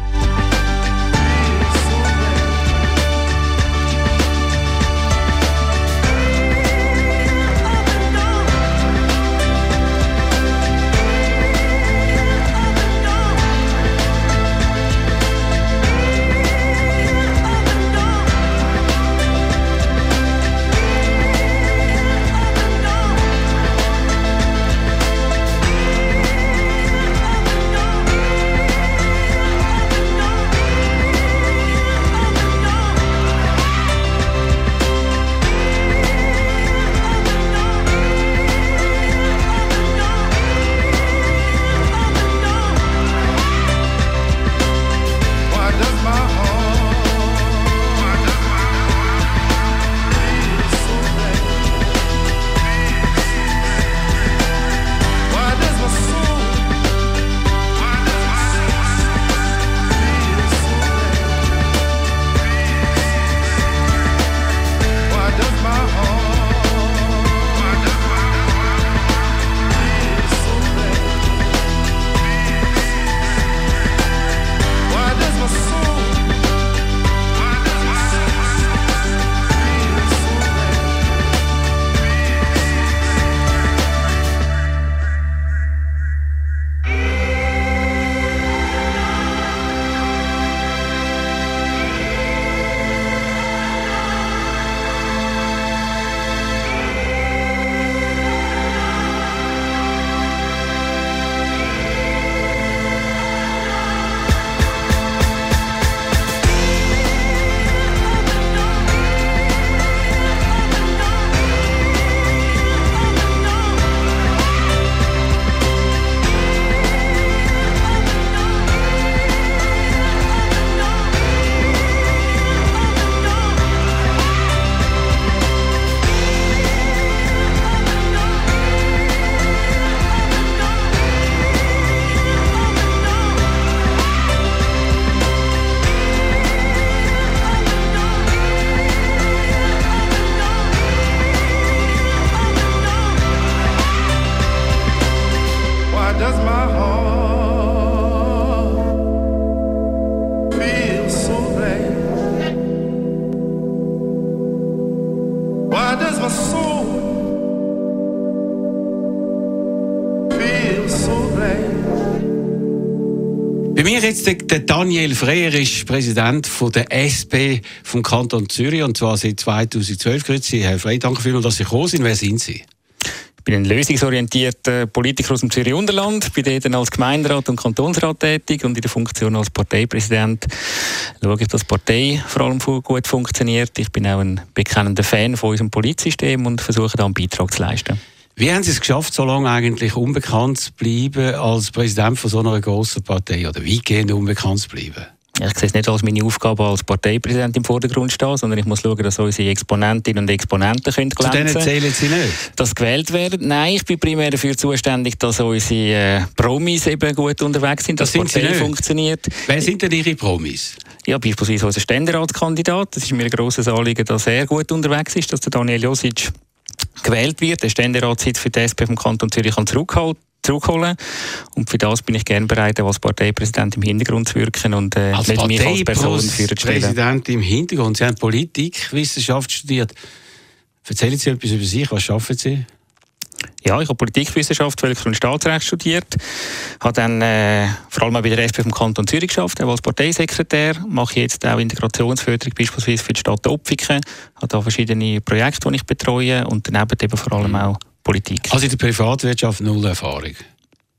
Bei mir jetzt der, der Daniel Frey, er ist Präsident von der S P vom Kanton Zürich, und zwar seit zweitausendzwölf. Grüezi, Herr Frey, danke vielmals, dass Sie gekommen sind. Wer sind Sie? Ich bin ein lösungsorientierter Politiker aus dem Zürich Unterland, bin dort als Gemeinderat und Kantonsrat tätig, und in der Funktion als Parteipräsident schaue ich, dass die Partei vor allem gut funktioniert. Ich bin auch ein bekennender Fan von unserem Politsystem und versuche da einen Beitrag zu leisten. Wie haben Sie es geschafft, so lange eigentlich unbekannt zu bleiben als Präsident von so einer grossen Partei, oder weitgehend unbekannt zu bleiben? Ich sehe es nicht als meine Aufgabe als Parteipräsident im Vordergrund stehen, sondern ich muss schauen, dass unsere Exponentinnen und Exponenten glänzen können. Zu denen zählen Sie nicht? Dass gewählt werden? Nein, ich bin primär dafür zuständig, dass unsere äh, Promis eben gut unterwegs sind, dass die Partei funktioniert. Wer sind denn Ihre Promis? Ja, beispielsweise unser Ständeratskandidat. Es ist mir ein grosses Anliegen, dass er gut unterwegs ist, dass der Daniel Josic gewählt wird, der Ständeratssitz für die S P vom Kanton Zürich kann zurückholen. zurückholen. Und für das bin ich gerne bereit, als Parteipräsident im Hintergrund zu wirken und äh, als nicht mich als Person führen zu stellen. Präsident im Hintergrund. Sie haben Politikwissenschaft studiert. Erzählen Sie etwas über sich. Was arbeiten Sie? Ja, ich habe Politikwissenschaft, Völker- und Staatsrecht studiert. Habe dann äh, vor allem auch bei der S P vom Kanton Zürich geschafft, auch als Parteisekretär. Mache jetzt auch Integrationsförderung, beispielsweise für die Stadt Opfiken. Habe da verschiedene Projekte, die ich betreue, und daneben eben vor allem auch Politik. Also in der Privatwirtschaft null Erfahrung?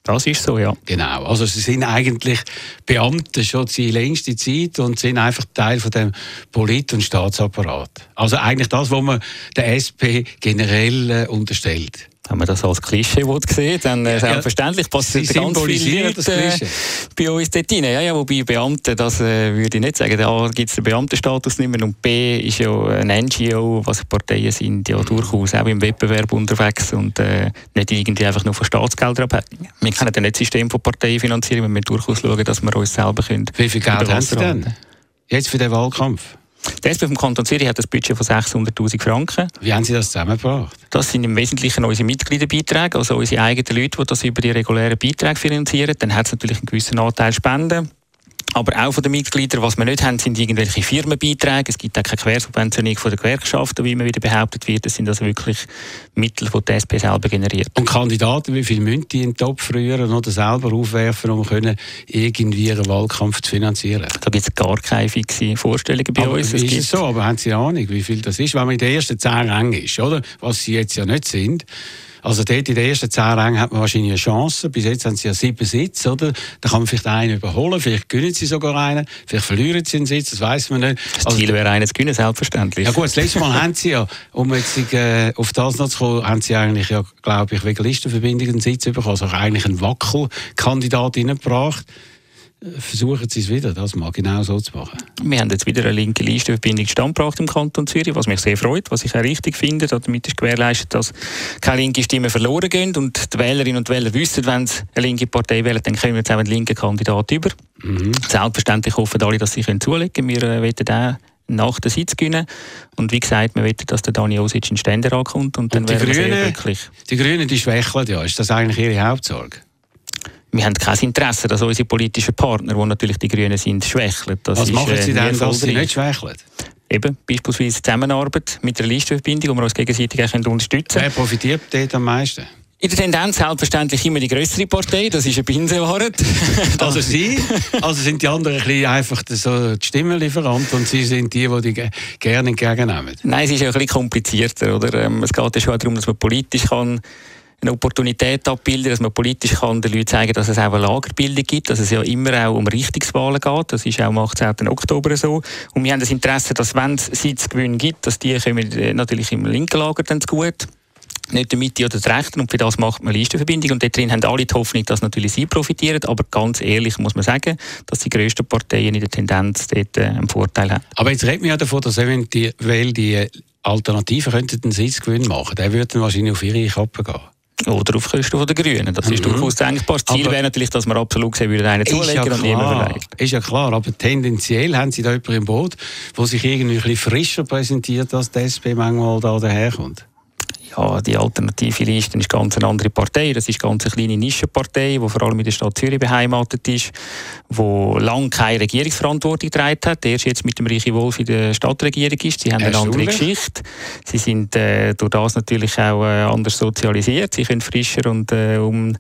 Das ist so, ja. Genau, also sie sind eigentlich Beamte schon die längste Zeit und sind einfach Teil von dem Polit- und Staatsapparat. Also eigentlich das, was man der S P generell äh, unterstellt. Wenn man das als Klischee sehen, dann äh, selbstverständlich passiert ganz viele Leute äh, bei uns dort rein. Ja, ja, wobei Beamte, das äh, würde ich nicht sagen. A gibt es den Beamtenstatus nicht mehr und B ist ja ein N G O, was Parteien sind, ja durchaus auch im Wettbewerb unterwegs und äh, nicht irgendwie einfach nur von Staatsgeldern abhängen. Wir kennen ja nicht das System von Parteienfinanzierung, wir müssen durchaus schauen, dass wir uns selber können. Wie viel Geld haben Sie denn jetzt für den Wahlkampf? Die S P vom Kanton Zürich hat ein Budget von sechshunderttausend Franken. Wie haben Sie das zusammengebracht? Das sind im Wesentlichen unsere Mitgliederbeiträge, also unsere eigenen Leute, die das über die regulären Beiträge finanzieren. Dann hat es natürlich einen gewissen Anteil Spenden. Aber auch von den Mitgliedern, was wir nicht haben, sind irgendwelche Firmenbeiträge. Es gibt auch keine Quersubventionierung von den Gewerkschaften, wie immer wieder behauptet wird. Das sind also wirklich Mittel, die die S P selber generiert. Und Kandidaten, wie viel müssen die in den Topf rühren oder selber aufwerfen, um können, irgendwie ihren Wahlkampf zu finanzieren? Da gibt es gar keine fixe Vorstellungen bei aber uns. Es ist es so, aber haben Sie Ahnung, wie viel das ist? Wenn man in den ersten zehn Rängen ist, oder? Was sie jetzt ja nicht sind. Also dort in den ersten zehn Rängen hat man wahrscheinlich eine Chance. Bis jetzt haben sie ja sieben Sitze, oder? Da kann man vielleicht einen überholen, vielleicht gewinnen sie sogar einen, vielleicht verlieren sie einen Sitz, das weiss man nicht. Das Ziel also, wäre einen zu gewinnen, selbstverständlich. Ja gut, das letzte Mal haben sie ja, um jetzt äh, auf das noch zu kommen, haben sie eigentlich ja, glaube ich, wegen Listenverbindung einen Sitz bekommen, also eigentlich einen Wackelkandidat reingebracht. Versuchen Sie es wieder, das mal genau so zu machen. Wir haben jetzt wieder eine linke Listenverbindung standgebracht im Kanton Zürich, was mich sehr freut, was ich auch richtig finde. Damit ist gewährleistet, dass keine linke Stimmen verloren gehen und die Wählerinnen und Wähler wissen, wenn sie eine linke Partei wählen, dann kommen wir jetzt auch einen linken Kandidat über. Mhm. Selbstverständlich hoffen alle, dass sie zulegen können. Wir äh, wollen auch nach der Sitz gewinnen. Und wie gesagt, wir wollen, dass der Dani Osic in den Ständerat kommt und dann und die wären wir Grünen, sehr glücklich. Die Grünen, die schwächeln ja. Ist das eigentlich ihre Hauptsorge? Wir haben kein Interesse, dass unsere politischen Partner, die natürlich die Grünen sind, schwächeln. Das Was ist, machen Sie äh, denn, dass sie nicht schwächeln? Eben, beispielsweise Zusammenarbeit mit einer Listenverbindung, wo wir uns gegenseitig auch unterstützen können. Wer profitiert dort am meisten? In der Tendenz selbstverständlich immer die grössere Partei, das ist eine Binsenwahrheit. Also Sie? Also sind die anderen ein bisschen einfach so die Stimmenlieferant und Sie sind die, die die gerne entgegennehmen? Nein, es ist ja ein bisschen komplizierter. Oder? Es geht ja schon darum, dass man politisch kann eine Opportunität abbilden, dass man politisch kann den Leuten zeigen, dass es auch eine Lagerbildung gibt, dass es ja immer auch um Richtungswahlen geht. Das ist auch am achtzehnten Oktober so. Und wir haben das Interesse, dass wenn es Sitzgewinne gibt, dass die kommen natürlich im linken Lager dann zu gut. Nicht der Mitte oder der Rechten, und für das macht man eine Listenverbindung. Und dort drin haben alle die Hoffnung, dass natürlich sie profitieren, aber ganz ehrlich muss man sagen, dass die grössten Parteien in der Tendenz dort einen Vorteil haben. Aber jetzt reden wir ja davon, dass eventuell die Alternativen könnten einen Sitzgewinn machen. Der würde dann wahrscheinlich auf ihre Kappe gehen. Oder auf Kosten der Grünen. Das ist mhm. durchaus denkbar. Das Ziel wäre natürlich, dass wir absolut gesehen würden, einen zulegen ja und niemand verweigern. Ist ja klar, aber tendenziell haben Sie da jemanden im Boot, der sich irgendwie ein bisschen frischer präsentiert, als die S P manchmal da daherkommt. Ja, die alternative Liste ist ganz eine andere Partei. Das ist ganz eine kleine Nischenpartei, die vor allem in der Stadt Zürich beheimatet ist, die lange keine Regierungsverantwortung getragen hat. Erst jetzt mit dem Reiche Wolf in der Stadtregierung ist. Sie haben eine andere Geschichte. Sie sind äh, durch das natürlich auch äh, anders sozialisiert. Sie können frischer und äh, um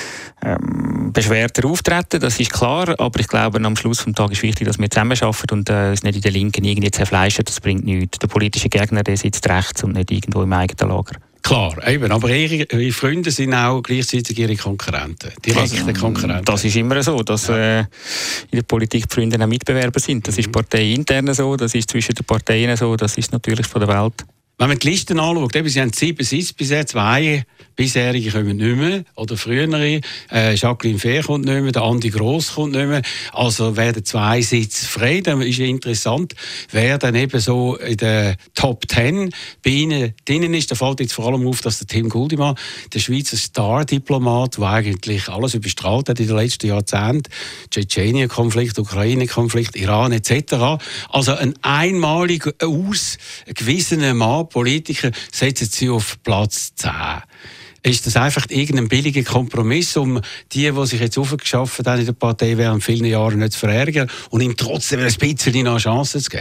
Ähm, beschwerter auftreten, das ist klar, aber ich glaube, am Schluss des Tages ist wichtig, dass wir zusammenarbeiten und äh, es nicht in der Linken irgendwie zerfleischen, das bringt nichts. Der politische Gegner, der sitzt rechts und nicht irgendwo im eigenen Lager. Klar, eben, aber ihre, ihre Freunde sind auch gleichzeitig ihre Konkurrenten, direkte also, Konkurrenten. Das ist immer so, dass äh, in der Politik die Freunde auch Mitbewerber sind. Das ist parteiintern so, das ist zwischen den Parteien so, das ist natürlich von der Welt. Wenn man die Listen anschaut, eben, sie haben sieben Sitze bisher, zwei bisherige kommen nicht mehr, oder frühere, äh, Jacqueline Fehr kommt nicht mehr, der Andi Gross kommt nicht mehr, also werden zwei Sitze frei, dann ist ja interessant, wer dann eben so in der Top Ten bei Ihnen drinnen ist. Da fällt jetzt vor allem auf, dass der Tim Guldimann, der Schweizer Star-Diplomat, der eigentlich alles überstrahlt hat in den letzten Jahrzehnten, Tschetschenien-Konflikt, Ukraine-Konflikt, Iran et cetera. Also ein einmalig ausgewiesener Mann, Politiker, setzen sie auf Platz zehn. Ist das einfach irgendein billiger Kompromiss, um die, die sich jetzt aufgeschafft haben in der Partei während vielen Jahren nicht zu verärgern und ihm trotzdem ein bisschen eine Chance zu geben?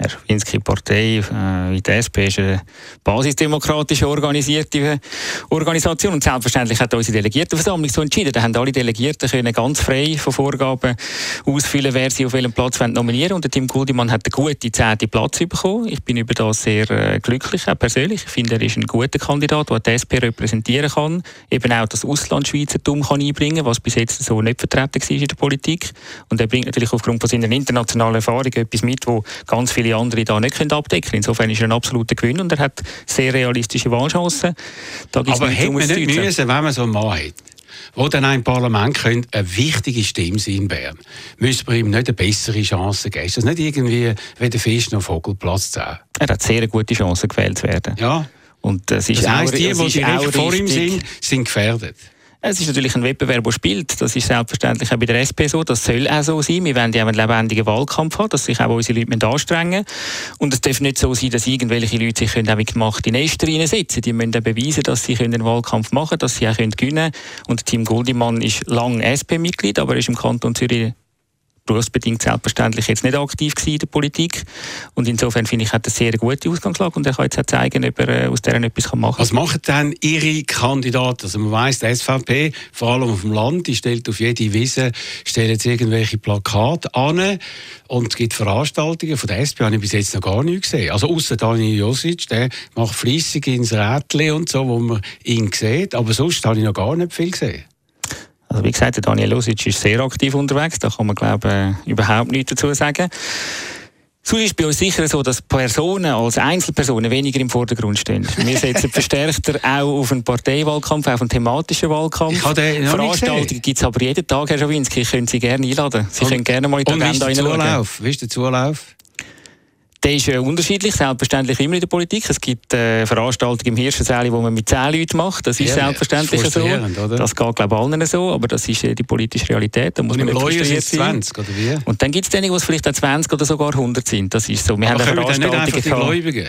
Herr Schawinski, Partei, äh, wie die S P ist eine basisdemokratisch organisierte Organisation und selbstverständlich hat unsere Delegiertenversammlung so entschieden. Da haben alle Delegierten können ganz frei von Vorgaben ausfüllen, wer sie auf welchem Platz nominieren wollen. Und der Tim Guldimann hat einen guten zehnten Platz bekommen. Ich bin über das sehr äh, glücklich, auch persönlich. Ich finde, er ist ein guter Kandidat, der die S P repräsentieren kann. Eben auch das Auslandschweizertum kann einbringen, was bis jetzt so nicht vertreten war in der Politik. Und er bringt natürlich aufgrund von seiner internationalen Erfahrung etwas mit, wo ganz viele andere da nicht können abdecken können. Insofern ist er ein absoluter Gewinn und er hat sehr realistische Wahlchancen. Da aber hätte man nicht müssen, wenn man so einen Mann hat, der dann auch im Parlament könnte eine wichtige Stimme sein in Bern, müsste man ihm nicht eine bessere Chance geben? Ist das nicht irgendwie wie der Fisch noch Vogelplatz zehn? Er hat sehr gute Chancen, gewählt zu werden. Ja. Und das ist das heisst, auch, die, die direkt vor ihm richtig. sind, sind gefährdet. Es ist natürlich ein Wettbewerb, der spielt. Das ist selbstverständlich auch bei der S P so. Das soll auch so sein. Wir wollen ja einen lebendigen Wahlkampf haben, dass sich auch unsere Leute anstrengen müssen. Und es darf nicht so sein, dass irgendwelche Leute sich auch mit Macht in Nester reinsetzen können. Die müssen dann beweisen, dass sie einen Wahlkampf machen können, dass sie auch gewinnen können. Und Tim Guldimann ist lange S P-Mitglied, aber er ist im Kanton Zürich berufsbedingt selbstverständlich jetzt nicht aktiv gewesen in der Politik. Und insofern finde ich, hat er eine sehr gute Ausgangslage und er kann jetzt auch zeigen, ob er aus deren etwas machen kann. Was machen denn Ihre Kandidaten? Also man weiss, die S V P, vor allem auf dem Land, die stellt auf jede Wiese stellt jetzt irgendwelche Plakate an und es gibt Veranstaltungen. Von der S P habe ich bis jetzt noch gar nichts gesehen. Also ausser Daniel Josic, der macht fleissig ins Rädchen und so, wo man ihn sieht. Aber sonst habe ich noch gar nicht viel gesehen. Also wie gesagt, der Daniel Losic ist sehr aktiv unterwegs, da kann man glaube ich überhaupt nichts dazu sagen. So ist bei uns sicher so, dass Personen als Einzelpersonen weniger im Vordergrund stehen. Wir setzen verstärkter auch auf einen Parteiwahlkampf, auf einen thematischen Wahlkampf. Veranstaltungen gibt es aber jeden Tag, Herr Schawinski. Ich könnte Sie gerne einladen. Sie und, können gerne mal in die Agenda hineinschauen. Wie ist der Zulauf? Der ist äh, unterschiedlich, selbstverständlich immer in der Politik. Es gibt äh, Veranstaltungen im Hirschensäle, wo man mit zehn Leuten macht. Das ist ja, selbstverständlich das ist so. Oder? Das geht, glaube ich, allen so, aber das ist äh, die politische Realität. Da muss und man im Lawyer sind es zwanzig, oder wie? Und dann gibt es diejenigen, die vielleicht auch zwanzig oder sogar hundert sind. Das ist so. Wir aber haben können dann nicht einfach die Gläubigen?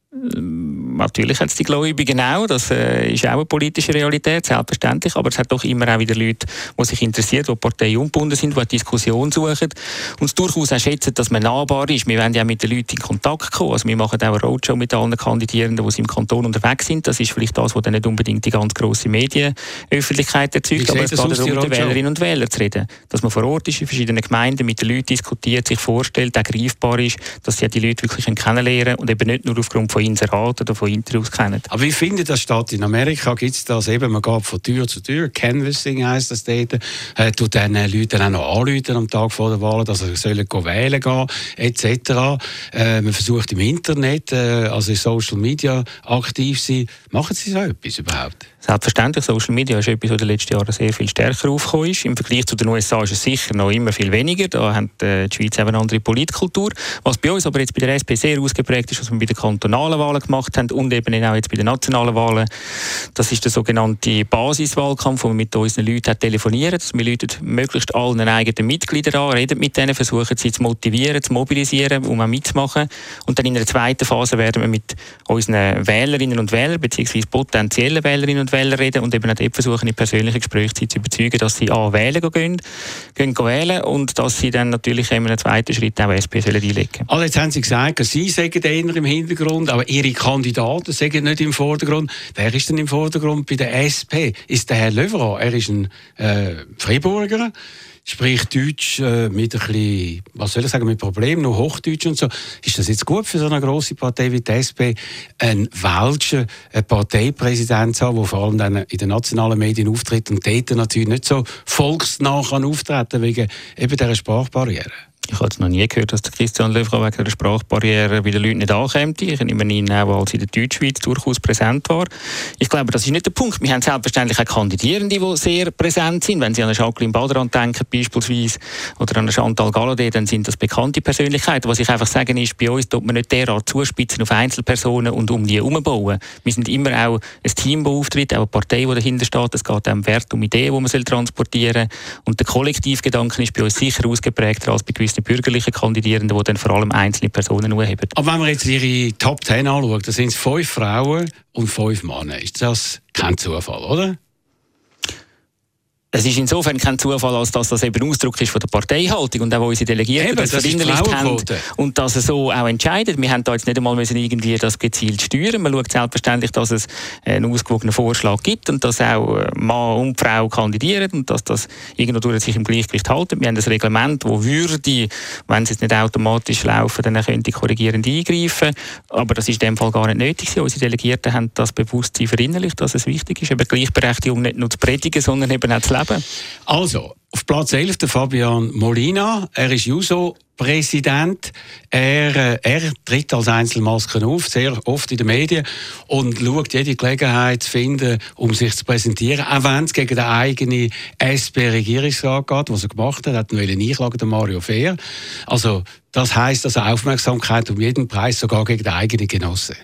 Natürlich hat es die Gläubigen auch, das äh, ist auch eine politische Realität, selbstverständlich, aber es hat doch immer auch wieder Leute, die sich interessieren, die Partei ungebunden sind, die eine Diskussion suchen und es durchaus auch schätzen, dass man nahbar ist. Wir wollen ja mit den Leuten in Kontakt kommen, also wir machen auch eine Roadshow mit allen Kandidierenden, die im Kanton unterwegs sind. Das ist vielleicht das, was dann nicht unbedingt die ganz grosse Medienöffentlichkeit erzeugt, aber es geht darum, mit den Wählerinnen und Wählern zu reden. Dass man vor Ort ist, in verschiedenen Gemeinden, mit den Leuten diskutiert, sich vorstellt, auch greifbar ist, dass sie die Leute wirklich kennenlernen und eben nicht nur aufgrund von Inseraten oder von Interviews kennen. Aber wie findet das statt? In Amerika gibt es das eben, man geht von Tür zu Tür, Canvassing heisst das dort, äh, tut den Leuten auch noch anrufen am Tag vor der Wahl, dass sie sollen wählen gehen, et cetera. Äh, man versucht im Internet, äh, also in Social Media aktiv zu sein. Machen Sie so etwas überhaupt? Selbstverständlich, Social Media ist etwas, was in den letzten Jahren sehr viel stärker aufgekommen ist. Im Vergleich zu den U S A ist es sicher noch immer viel weniger. Da hat die Schweiz eben eine andere Politkultur. Was bei uns aber jetzt bei der S P sehr ausgeprägt ist, was wir bei den kantonalen Wahlen gemacht haben und eben auch jetzt bei den nationalen Wahlen, das ist der sogenannte Basiswahlkampf, wo wir mit unseren Leuten telefonieren. Also wir rufen möglichst allen eigenen Mitgliedern an, reden mit denen, versuchen sie zu motivieren, zu mobilisieren, um auch mitzumachen. Und dann in einer zweiten Phase werden wir mit unseren Wählerinnen und Wählern bzw. potenziellen Wählerinnen und Wähler reden und eben auch dort versuchen, in persönlichen Gesprächszeit zu überzeugen, dass sie A, wählen gehen, gehen wählen und dass sie dann natürlich in einem zweiten Schritt auch S P sollen einlegen. Also jetzt haben Sie gesagt, Sie sagen eher im Hintergrund, aber Ihre Kandidaten sagen nicht im Vordergrund. Wer ist denn im Vordergrund bei der S P? Ist der Herr Leveron? Er ist ein äh, Freiburger, spricht Deutsch äh, mit ein bisschen, was soll ich sagen, mit Problemen, noch Hochdeutsch und so. Ist das jetzt gut für so eine grosse Partei wie die S P, einen welschen äh, Parteipräsident zu haben, der vor allem dann in den nationalen Medien auftritt und dort natürlich nicht so volksnah kann auftreten wegen eben dieser Sprachbarriere? Ich habe noch nie gehört, dass der Christian Leveron wegen der Sprachbarriere bei den Leuten nicht ankommt. Ich nehme ihn auch als in der Deutschschweiz durchaus präsent war. Ich glaube, das ist nicht der Punkt. Wir haben selbstverständlich auch Kandidierende, die sehr präsent sind. Wenn Sie an eine Jacqueline Baderand denken beispielsweise oder an eine Chantal Galladay, dann sind das bekannte Persönlichkeiten. Was ich einfach sagen ist, bei uns tut man nicht derart zuspitzen auf Einzelpersonen und um die herumbauen. Wir sind immer auch ein Team, das auftritt, auch eine Partei, die dahinter steht. Es geht um Werte, um Ideen, die man transportieren soll. Und der Kollektivgedanke ist bei uns sicher ausgeprägter als bei gewissen bürgerlichen Kandidierenden, die dann vor allem einzelne Personen anheben. Aber wenn man jetzt Ihre Top zehn anschaut, das sind fünf Frauen und fünf Männer. Ist das kein Zufall, oder? Es ist insofern kein Zufall, als dass das eben Ausdruck ist von der Parteihaltung und auch unsere Delegierten eben, das, das verinnerlicht haben und dass es so auch entscheidet. Wir haben da jetzt nicht einmal müssen irgendwie das gezielt steuern. Man schaut selbstverständlich, dass es einen ausgewogenen Vorschlag gibt und dass auch Mann und Frau kandidieren und dass das irgendwo durch sich im Gleichgewicht halten. Wir haben ein Reglement, das würde, wenn es jetzt nicht automatisch laufen, dann könnte korrigierend eingreifen. Aber das ist in dem Fall gar nicht nötig gewesen. Unsere Delegierten haben das Bewusstsein verinnerlicht, dass es wichtig ist, eben Gleichberechtigung nicht nur zu predigen, sondern eben auch zu leben. Also, auf Platz elf der Fabian Molina. Er ist Juso-Präsident. Er, äh, er tritt als Einzelmasken auf, sehr oft in den Medien, und schaut jede Gelegenheit zu finden, um sich zu präsentieren, auch wenn es gegen den eigenen S P-Regierungsrat geht, was er gemacht hat. Er hat ihn einklagen, den Mario Fehr. Also, das heisst also Aufmerksamkeit um jeden Preis, sogar gegen den eigenen Genossen.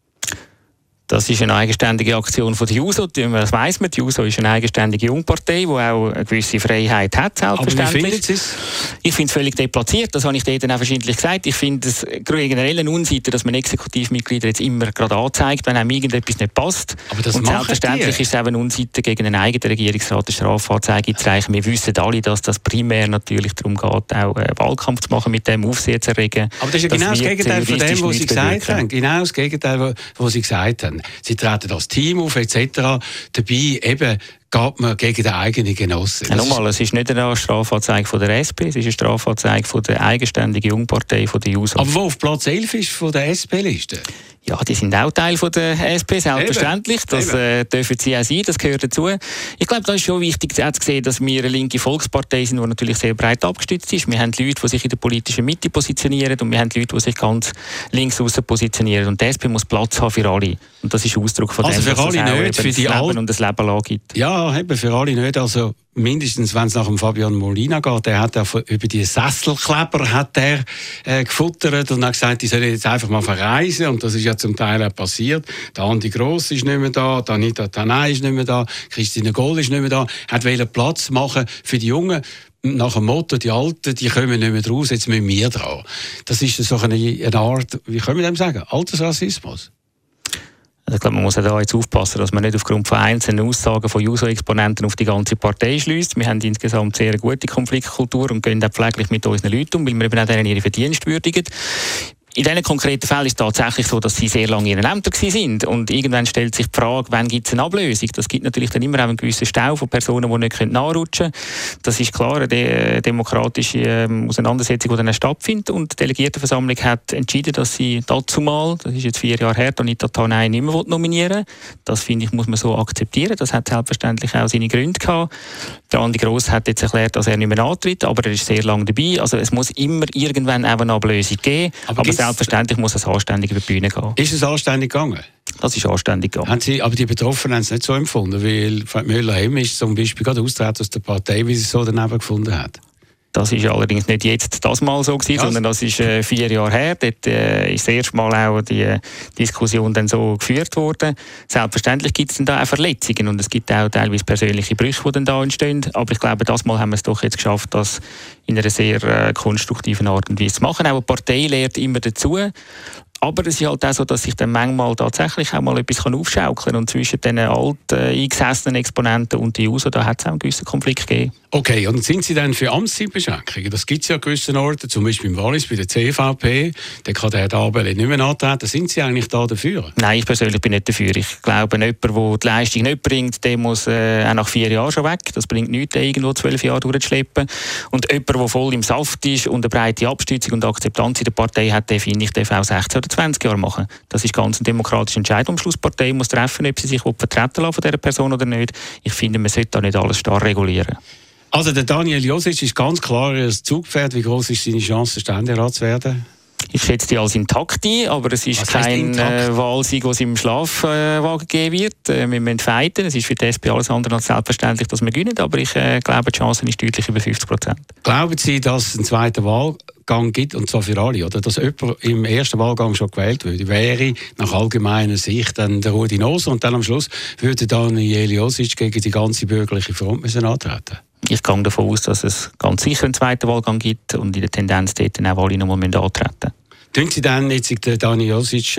Das ist eine eigenständige Aktion von der JUSO. Das weiss man. Die JUSO ist eine eigenständige Jungpartei, die auch eine gewisse Freiheit hat, selbstverständlich. Aber wie findet Sie es? Ich finde es völlig deplatziert. Das habe ich dort auch verschiedentlich gesagt. Ich finde es generell eine Unseite, dass man Exekutivmitglieder jetzt immer gerade anzeigt, wenn einem irgendetwas nicht passt. Aber das Und selbstverständlich die. ist es auch eine Unseite, gegen einen eigenen Regierungsrat eine Strafanzeige zu reichen. Wir wissen alle, dass das primär natürlich darum geht, auch einen Wahlkampf zu machen, mit dem Aufsehen zu erregen. Aber das ist ja genau das Gegenteil von dem, was Sie gesagt haben. Genau das Gegenteil, was Sie gesagt haben. Sie treten als Team auf, et cetera. Dabei eben geht man gegen den eigenen Genossen. Ja, nochmal, es ist nicht eine Strafanzeige von der S P, es ist eine Strafanzeige von der eigenständigen Jungpartei von der JUSO. Aber wo auf Platz elf ist von der S P-Liste? Ja, die sind auch Teil von der S P, selbstverständlich. Eben. Das äh, dürfen sie auch sein, das gehört dazu. Ich glaube, da ist schon wichtig auch zu sehen, dass wir eine linke Volkspartei sind, die natürlich sehr breit abgestützt ist. Wir haben Leute, die sich in der politischen Mitte positionieren, und wir haben Leute, die sich ganz links aussen positionieren. Und die S P muss Platz haben für alle. Und das ist Ausdruck von also dem, für alle dass es auch nicht, für die Leben Al- und das Leben lang gibt. Ja, eben für alle nicht. Also mindestens, wenn es nach dem Fabian Molina geht, der hat auch über die Sesselkleber hat er, äh, gefuttert und hat gesagt, die sollen jetzt einfach mal verreisen. Und das ist ja zum Teil auch passiert. Der Andi Gross ist nicht mehr da, die Anita Tanay ist nicht mehr da, Christine Goll ist nicht mehr da. Hat wollen Platz machen für die Jungen. Nach dem Motto, die Alten, die kommen nicht mehr raus, jetzt müssen wir dran. Das ist so eine, eine Art, wie können wir dem sagen, Altersrassismus. Also ich glaube, man muss da jetzt aufpassen, dass man nicht aufgrund von einzelnen Aussagen von JUSO-Exponenten auf die ganze Partei schließt. Wir haben insgesamt sehr eine gute Konfliktkultur und gehen auch pfleglich mit unseren Leuten um, weil wir eben auch denen ihre Verdienste würdigen. In diesen konkreten Fällen ist es tatsächlich so, dass sie sehr lange in ihren Ämtern sind. Und irgendwann stellt sich die Frage, wann gibt es eine Ablösung? Das gibt natürlich dann immer auch einen gewissen Stau von Personen, die nicht nachrutschen können. Das ist klar, eine demokratische ähm, Auseinandersetzung, die dann stattfindet. Und die Delegiertenversammlung hat entschieden, dass sie dazu mal, das ist jetzt vier Jahre her, Anita Tanay nicht mehr nominieren will. Das, finde ich, muss man so akzeptieren. Das hat selbstverständlich auch seine Gründe gehabt. Der Andi Gross hat jetzt erklärt, dass er nicht mehr antritt, aber er ist sehr lange dabei. Also es muss immer irgendwann auch eine Ablösung geben. Aber, aber selbstverständlich muss es anständig über die Bühne gehen. Ist es anständig gegangen? Das ist anständig gegangen. Haben Sie, aber die Betroffenen haben es nicht so empfunden, weil Müller-Hemm ist zum Beispiel gerade austreten aus der Partei, wie sie es so daneben gefunden hat. Das ist allerdings nicht jetzt das Mal so gewesen, ja, sondern das ist äh, vier Jahre her. Dort äh, ist das erste Mal auch die äh, Diskussion dann so geführt worden. Selbstverständlich gibt es dann da auch Verletzungen und es gibt auch teilweise persönliche Brüche, die dann da entstehen. Aber ich glaube, das Mal haben wir es doch jetzt geschafft, das in einer sehr äh, konstruktiven Art und Weise zu machen. Auch eine Partei lernt immer dazu. Aber es ist halt auch so, dass sich dann manchmal tatsächlich auch mal etwas aufschaukeln kann. Und zwischen den alten, eingesessenen Exponenten und die JUSO, da hat es auch einen gewissen Konflikt gegeben. Okay, und sind Sie dann für Amtszeitbeschränkungen? Das gibt es ja an gewissen Orten, zum Beispiel im Wallis bei der C V P. Da kann der Herr Dabele nicht mehr antreten. Sind Sie eigentlich da dafür? Nein, ich persönlich bin nicht dafür. Ich glaube, jemand, der die Leistung nicht bringt, der muss äh, auch nach vier Jahren schon weg. Das bringt nichts, irgendwo zwölf Jahre durchzuschleppen. Und jemand, der voll im Saft ist und eine breite Abstützung und Akzeptanz in der Partei hat, der finde ich, darf auch sechzehn oder zwanzig Jahre machen. Das ist ganz ein demokratischer Entscheid. Am Schluss die Partei muss treffen, ob sie sich vertreten lassen von dieser Person oder nicht. Ich finde, man sollte da nicht alles starr regulieren. Also der Daniel Josic ist ganz klar ein Zugpferd. Wie groß ist seine Chance, Ständerat zu werden? Ich schätze die als intakt ein, aber es ist kein äh, Wahlsieg, den es im Schlafwagen äh, geben wird. Äh, wir müssen fighten. Es ist für die S P alles andere als selbstverständlich, dass wir gewinnen, aber ich äh, glaube, die Chance ist deutlich über fünfzig Prozent. Glauben Sie, dass es einen zweiten Wahlgang gibt, und zwar für alle, oder dass jemand im ersten Wahlgang schon gewählt würde? Wäre nach allgemeiner Sicht dann der Rudi Noser und dann am Schluss würde Daniel Josic gegen die ganze bürgerliche Front müssen antreten? Ich gehe davon aus, dass es ganz sicher einen zweiten Wahlgang gibt und in der Tendenz dort dann auch alle nochmal antreten müssen. Tun Sie dann jetzt den Daniel Josic äh,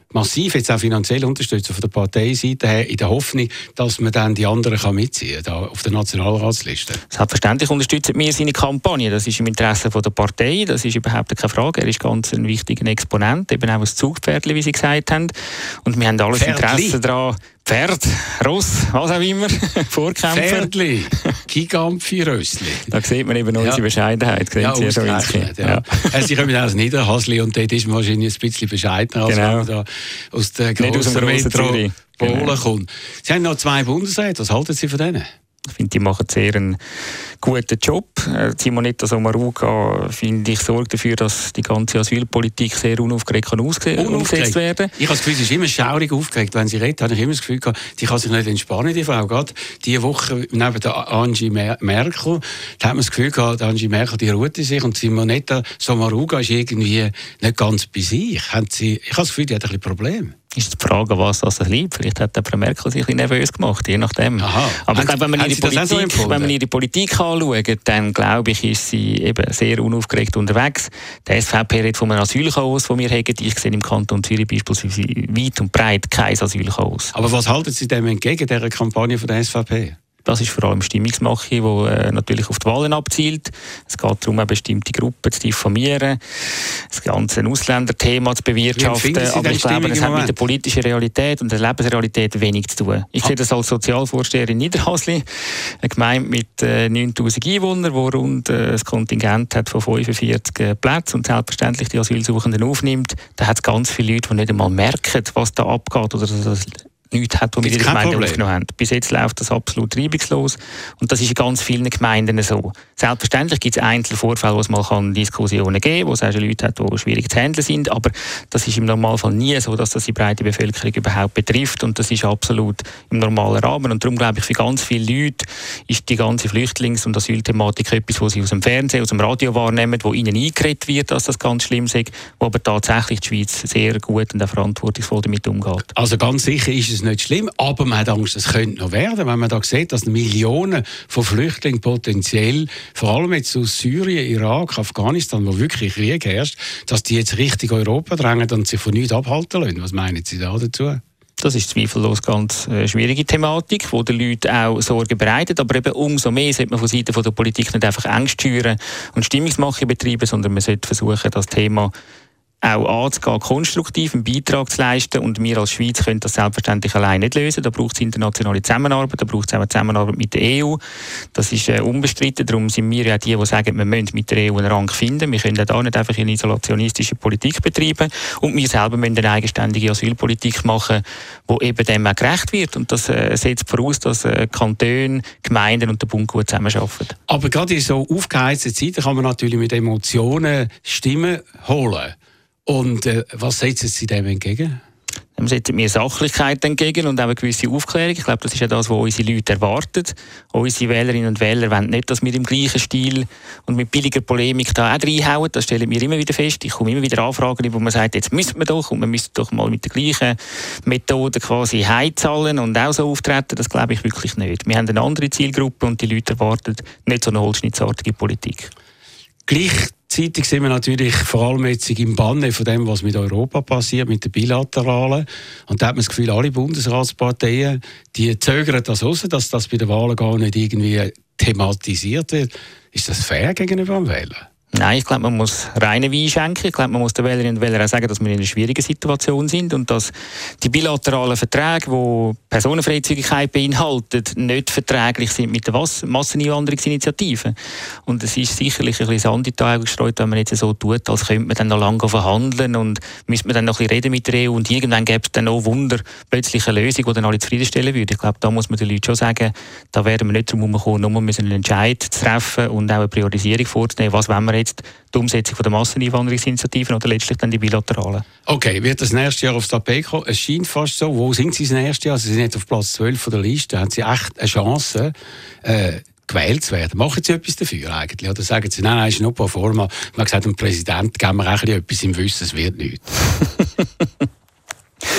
massiv jetzt auch finanziell unterstützen von der Parteiseite her, in der Hoffnung, dass man dann die anderen kann mitziehen kann, auf der Nationalratsliste. Selbstverständlich unterstützen wir seine Kampagne. Das ist im Interesse von der Partei, das ist überhaupt keine Frage. Er ist ganz ein wichtiger Exponent, eben auch ein Zugpferdli, wie Sie gesagt haben. Und wir haben alles Pferdli. Interesse daran, Pferd, Ross, was auch immer, Vorkämpfer. Pferdli, Gigampfi, Rössli. Da sieht man eben Ja. unsere Bescheidenheit. Ja, Sie ausgerechnet, ja. Ja. Sie kommen aus Niederhasli und dort ist man wahrscheinlich ein bisschen bescheidener, als Genau. wenn man da aus der Nicht aus dem grossen grossen Zürich. Metropole Genau. kommt. Sie haben noch zwei Bundesräte, was halten Sie von denen? Ich finde, die machen sehr einen guten Job. Äh, Simonetta Sommaruga, finde ich, sorgt dafür, dass die ganze Asylpolitik sehr unaufgeregt kann ausge- umgesetzt werden. Ich habe das Gefühl, sie ist immer schaurig aufgeregt. Wenn sie redet, habe ich immer das Gefühl gehabt, die kann sich nicht entspannen, die Frau. Gerade diese Woche neben der Angie Mer- Merkel, da hat man das Gefühl gehabt, Angie Merkel, die ruht in sich und Simonetta Sommaruga ist irgendwie nicht ganz bei sich. Haben sie, ich habe das Gefühl, die hat ein bisschen Probleme. Ist die Frage, was das liegt. Vielleicht hat Frau Merkel sich ein bisschen nervös gemacht, je nachdem. Aha. Aber ich glaube, wenn man Haben ihre Sie das auch so Politik, empfunden? wenn man ihre Politik anschaut, dann glaube ich, ist sie eben sehr unaufgeregt unterwegs. Der S V P redet von einem Asylchaos, das wir haben. Ich sehe im Kanton Zürich beispielsweise weit und breit kein Asylchaos. Aber was halten Sie dem entgegen, dieser Kampagne von der S V P? Das ist vor allem Stimmungsmache, die äh, natürlich auf die Wahlen abzielt. Es geht darum, bestimmte Gruppen zu diffamieren, das ganze Ausländerthema zu bewirtschaften. Wie empfinden Sie Aber denn ich glaube, Stimmung es im hat mit Moment? der politischen Realität und der Lebensrealität wenig zu tun. Ich sehe das als Sozialvorsteher in Niederhasli, eine Gemeinde mit äh, neuntausend Einwohnern, die rund äh, ein Kontingent hat von fünfundvierzig äh, Plätzen und selbstverständlich die Asylsuchenden aufnimmt. Da hat es ganz viele Leute, die nicht einmal merken, was da abgeht oder dass das nichts hat, was wir in Gibt's der kein Gemeinde Problem? aufgenommen haben. Bis jetzt läuft das absolut reibungslos und das ist in ganz vielen Gemeinden so. Selbstverständlich gibt es Einzelvorfälle, wo es mal kann Diskussionen geben kann, wo es auch Leute hat, die schwierig zu handeln sind, aber das ist im Normalfall nie so, dass das die breite Bevölkerung überhaupt betrifft und das ist absolut im normalen Rahmen und darum glaube ich, für ganz viele Leute ist die ganze Flüchtlings- und Asylthematik etwas, was sie aus dem Fernsehen, aus dem Radio wahrnehmen, wo ihnen eingeredet wird, dass das ganz schlimm ist, wo aber tatsächlich die Schweiz sehr gut und auch verantwortungsvoll damit umgeht. Also ganz sicher ist es nicht schlimm, aber man hat Angst, es könnte noch werden, wenn man da sieht, dass Millionen von Flüchtlingen potenziell, vor allem jetzt aus Syrien, Irak, Afghanistan, wo wirklich Krieg herrscht, dass die jetzt richtig Europa drängen und sich von nichts abhalten lassen. Was meinen Sie da dazu? Das ist zweifellos eine ganz äh, schwierige Thematik, die den Leuten auch Sorgen bereitet. Aber eben umso mehr sollte man von Seiten der Politik nicht einfach Ängste schüren und Stimmungsmache betreiben, sondern man sollte versuchen, das Thema auch anzugehen, konstruktiv einen Beitrag zu leisten. Und wir als Schweiz können das selbstverständlich allein nicht lösen. Da braucht es internationale Zusammenarbeit, da braucht es auch eine Zusammenarbeit mit der E U. Das ist äh, unbestritten. Darum sind wir ja die, die sagen, wir müssen mit der E U einen Rang finden. Wir können da nicht einfach eine isolationistische Politik betreiben. Und wir selber müssen eine eigenständige Asylpolitik machen, die eben dem auch gerecht wird. Und das äh, setzt voraus, dass äh, Kantone, Gemeinden und der Bund gut zusammenarbeiten. Aber gerade in so aufgeheizten Zeiten kann man natürlich mit Emotionen Stimmen holen. Und äh, was setzen Sie dem entgegen? Wir setzen mir Sachlichkeit entgegen und auch eine gewisse Aufklärung. Ich glaube, das ist ja das, was unsere Leute erwarten. Unsere Wählerinnen und Wähler wollen nicht, dass wir im gleichen Stil und mit billiger Polemik da auch reinhauen. Das stellen wir immer wieder fest. Ich komme immer wieder Anfragen, wo man sagt, jetzt müssen wir doch und wir müssen doch mal mit der gleichen Methode quasi heimzahlen und auch so auftreten. Das glaube ich wirklich nicht. Wir haben eine andere Zielgruppe und die Leute erwarten nicht so eine holzschnittartige Politik. Gleichzeitig sind wir natürlich vor allem jetzt im Banne von dem, was mit Europa passiert, mit den Bilateralen. Und da hat man das Gefühl, alle Bundesratsparteien, die zögern das raus, dass das bei den Wahlen gar nicht irgendwie thematisiert wird. Ist das fair gegenüber dem Wähler? Nein, ich glaube, man muss reinen Wein schenken. Ich glaube, man muss den Wählerinnen und Wählern auch sagen, dass wir in einer schwierigen Situation sind und dass die bilateralen Verträge, die Personenfreizügigkeit beinhalten, nicht verträglich sind mit der Masseneinwanderungsinitiative. Und es ist sicherlich ein bisschen Sand in die Augen gestreut, wenn man jetzt so tut, als könnte man dann noch lange verhandeln und müsste man dann noch ein bisschen reden mit der E U und irgendwann gäbe es dann noch Wunder, plötzlich eine Lösung, die dann alle zufriedenstellen würde. Ich glaube, da muss man den Leuten schon sagen, da werden wir nicht drum herumkommen, nur müssen einen Entscheid zu treffen und auch eine Priorisierung vorzunehmen, was wollen wir jetzt die Umsetzung der Masseneinwanderungsinitiativen oder letztlich dann die bilateralen. Okay, wird das nächste Jahr aufs Tapet kommen? Es scheint fast so. Wo sind Sie das nächste Jahr? Sie sind jetzt auf Platz zwölf von der Liste. Haben Sie echt eine Chance, äh, gewählt zu werden? Machen Sie etwas dafür eigentlich? Oder sagen Sie, nein, nein, ist nur pro forma. Man hat gesagt, dem Präsident geben wir auch etwas im Wissen, es wird nichts.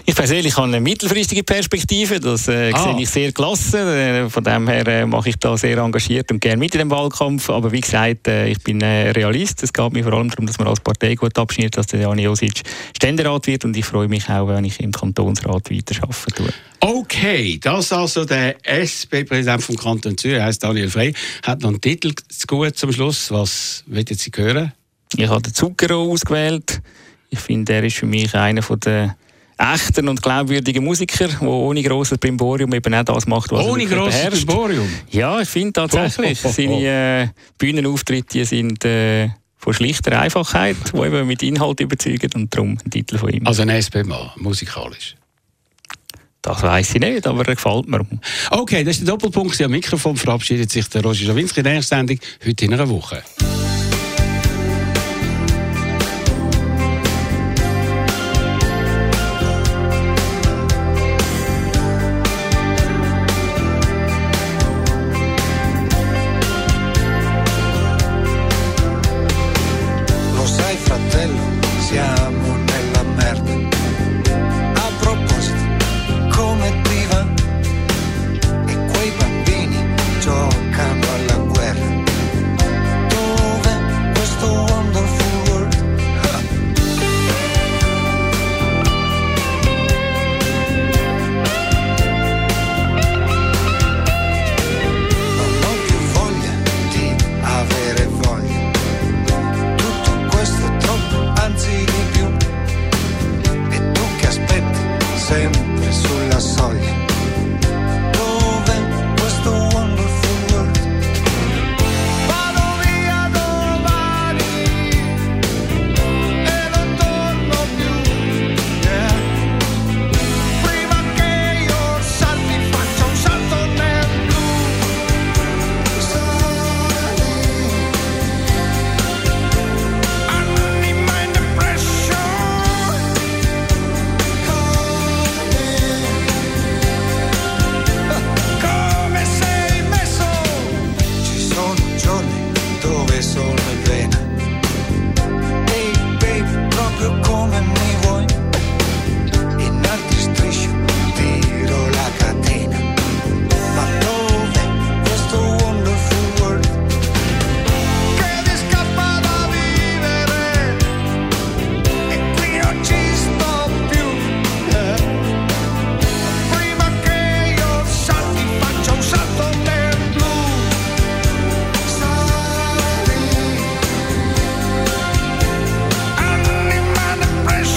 Ich persönlich habe eine mittelfristige Perspektive, das äh, Ah. sehe ich sehr gelassen. Äh, von dem her äh, mache ich da sehr engagiert und gerne mit in dem Wahlkampf. Aber wie gesagt, äh, ich bin äh, Realist. Es geht mir vor allem darum, dass man als Partei gut abschneidet, dass der Jani Josic Ständerat wird. Und ich freue mich auch, wenn ich im Kantonsrat weiterarbeiten tue. Okay, das also der S P-Präsident vom Kanton Zürich, heißt Daniel Frey, hat noch einen Titel zu gut zum Schluss. Was wollen Sie hören? Ich habe den Zucchero ausgewählt. Ich finde, er ist für mich einer der echten und glaubwürdigen Musiker, der ohne grosses Brimborium eben auch das macht, was Ohne er wirklich grosses beherrscht. Brimborium? Ja, ich finde tatsächlich, Oh, oh, oh, oh. seine äh, Bühnenauftritte sind äh, von schlichter Einfachheit, die eben mit Inhalt überzeugen und darum ein Titel von ihm. Also ein S P-Mann, musikalisch. Das weiss ich nicht, aber er gefällt mir. Okay, das ist der Doppelpunkt. Am Mikrofon verabschiedet sich der Roger Schawinski in der nächsten Sendung, heute in einer Woche. Lo sai fratello, siamo nella merda. A proposito, come ti va? E quei bambini giocano alla guerra. Dov'è questo wonderful world? Ah. Non ho più voglia di avere voglia. Tutto questo è troppo, anzi di più. E tu che aspetti sempre sulla soglia. Dov'è questo wonderful world? Vado via domani e non torno più. Yeah. Prima che io salti faccia un salto nel blu. Anima in depression. Come sei messo? Ci sono giorni dove sono in vena. Ehi baby, proprio come mi vuoi. In altri strisci tiro la catena. Ma dov'è questo wonderful world? Che mi scappa da vivere. E qui non ci sto più. Eh. Prima che io salti faccia un salto nel blu. Sali. Anima depression.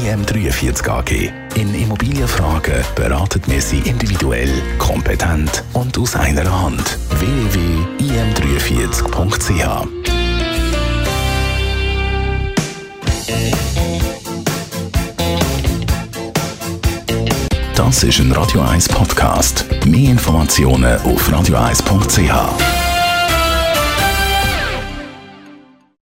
I M dreiundvierzig A G. In Immobilienfragen beraten wir Sie individuell, kompetent und aus einer Hand. w w w punkt i m dreiundvierzig punkt c h. Das ist ein Radio eins Podcast. Mehr Informationen auf radio eins punkt c h.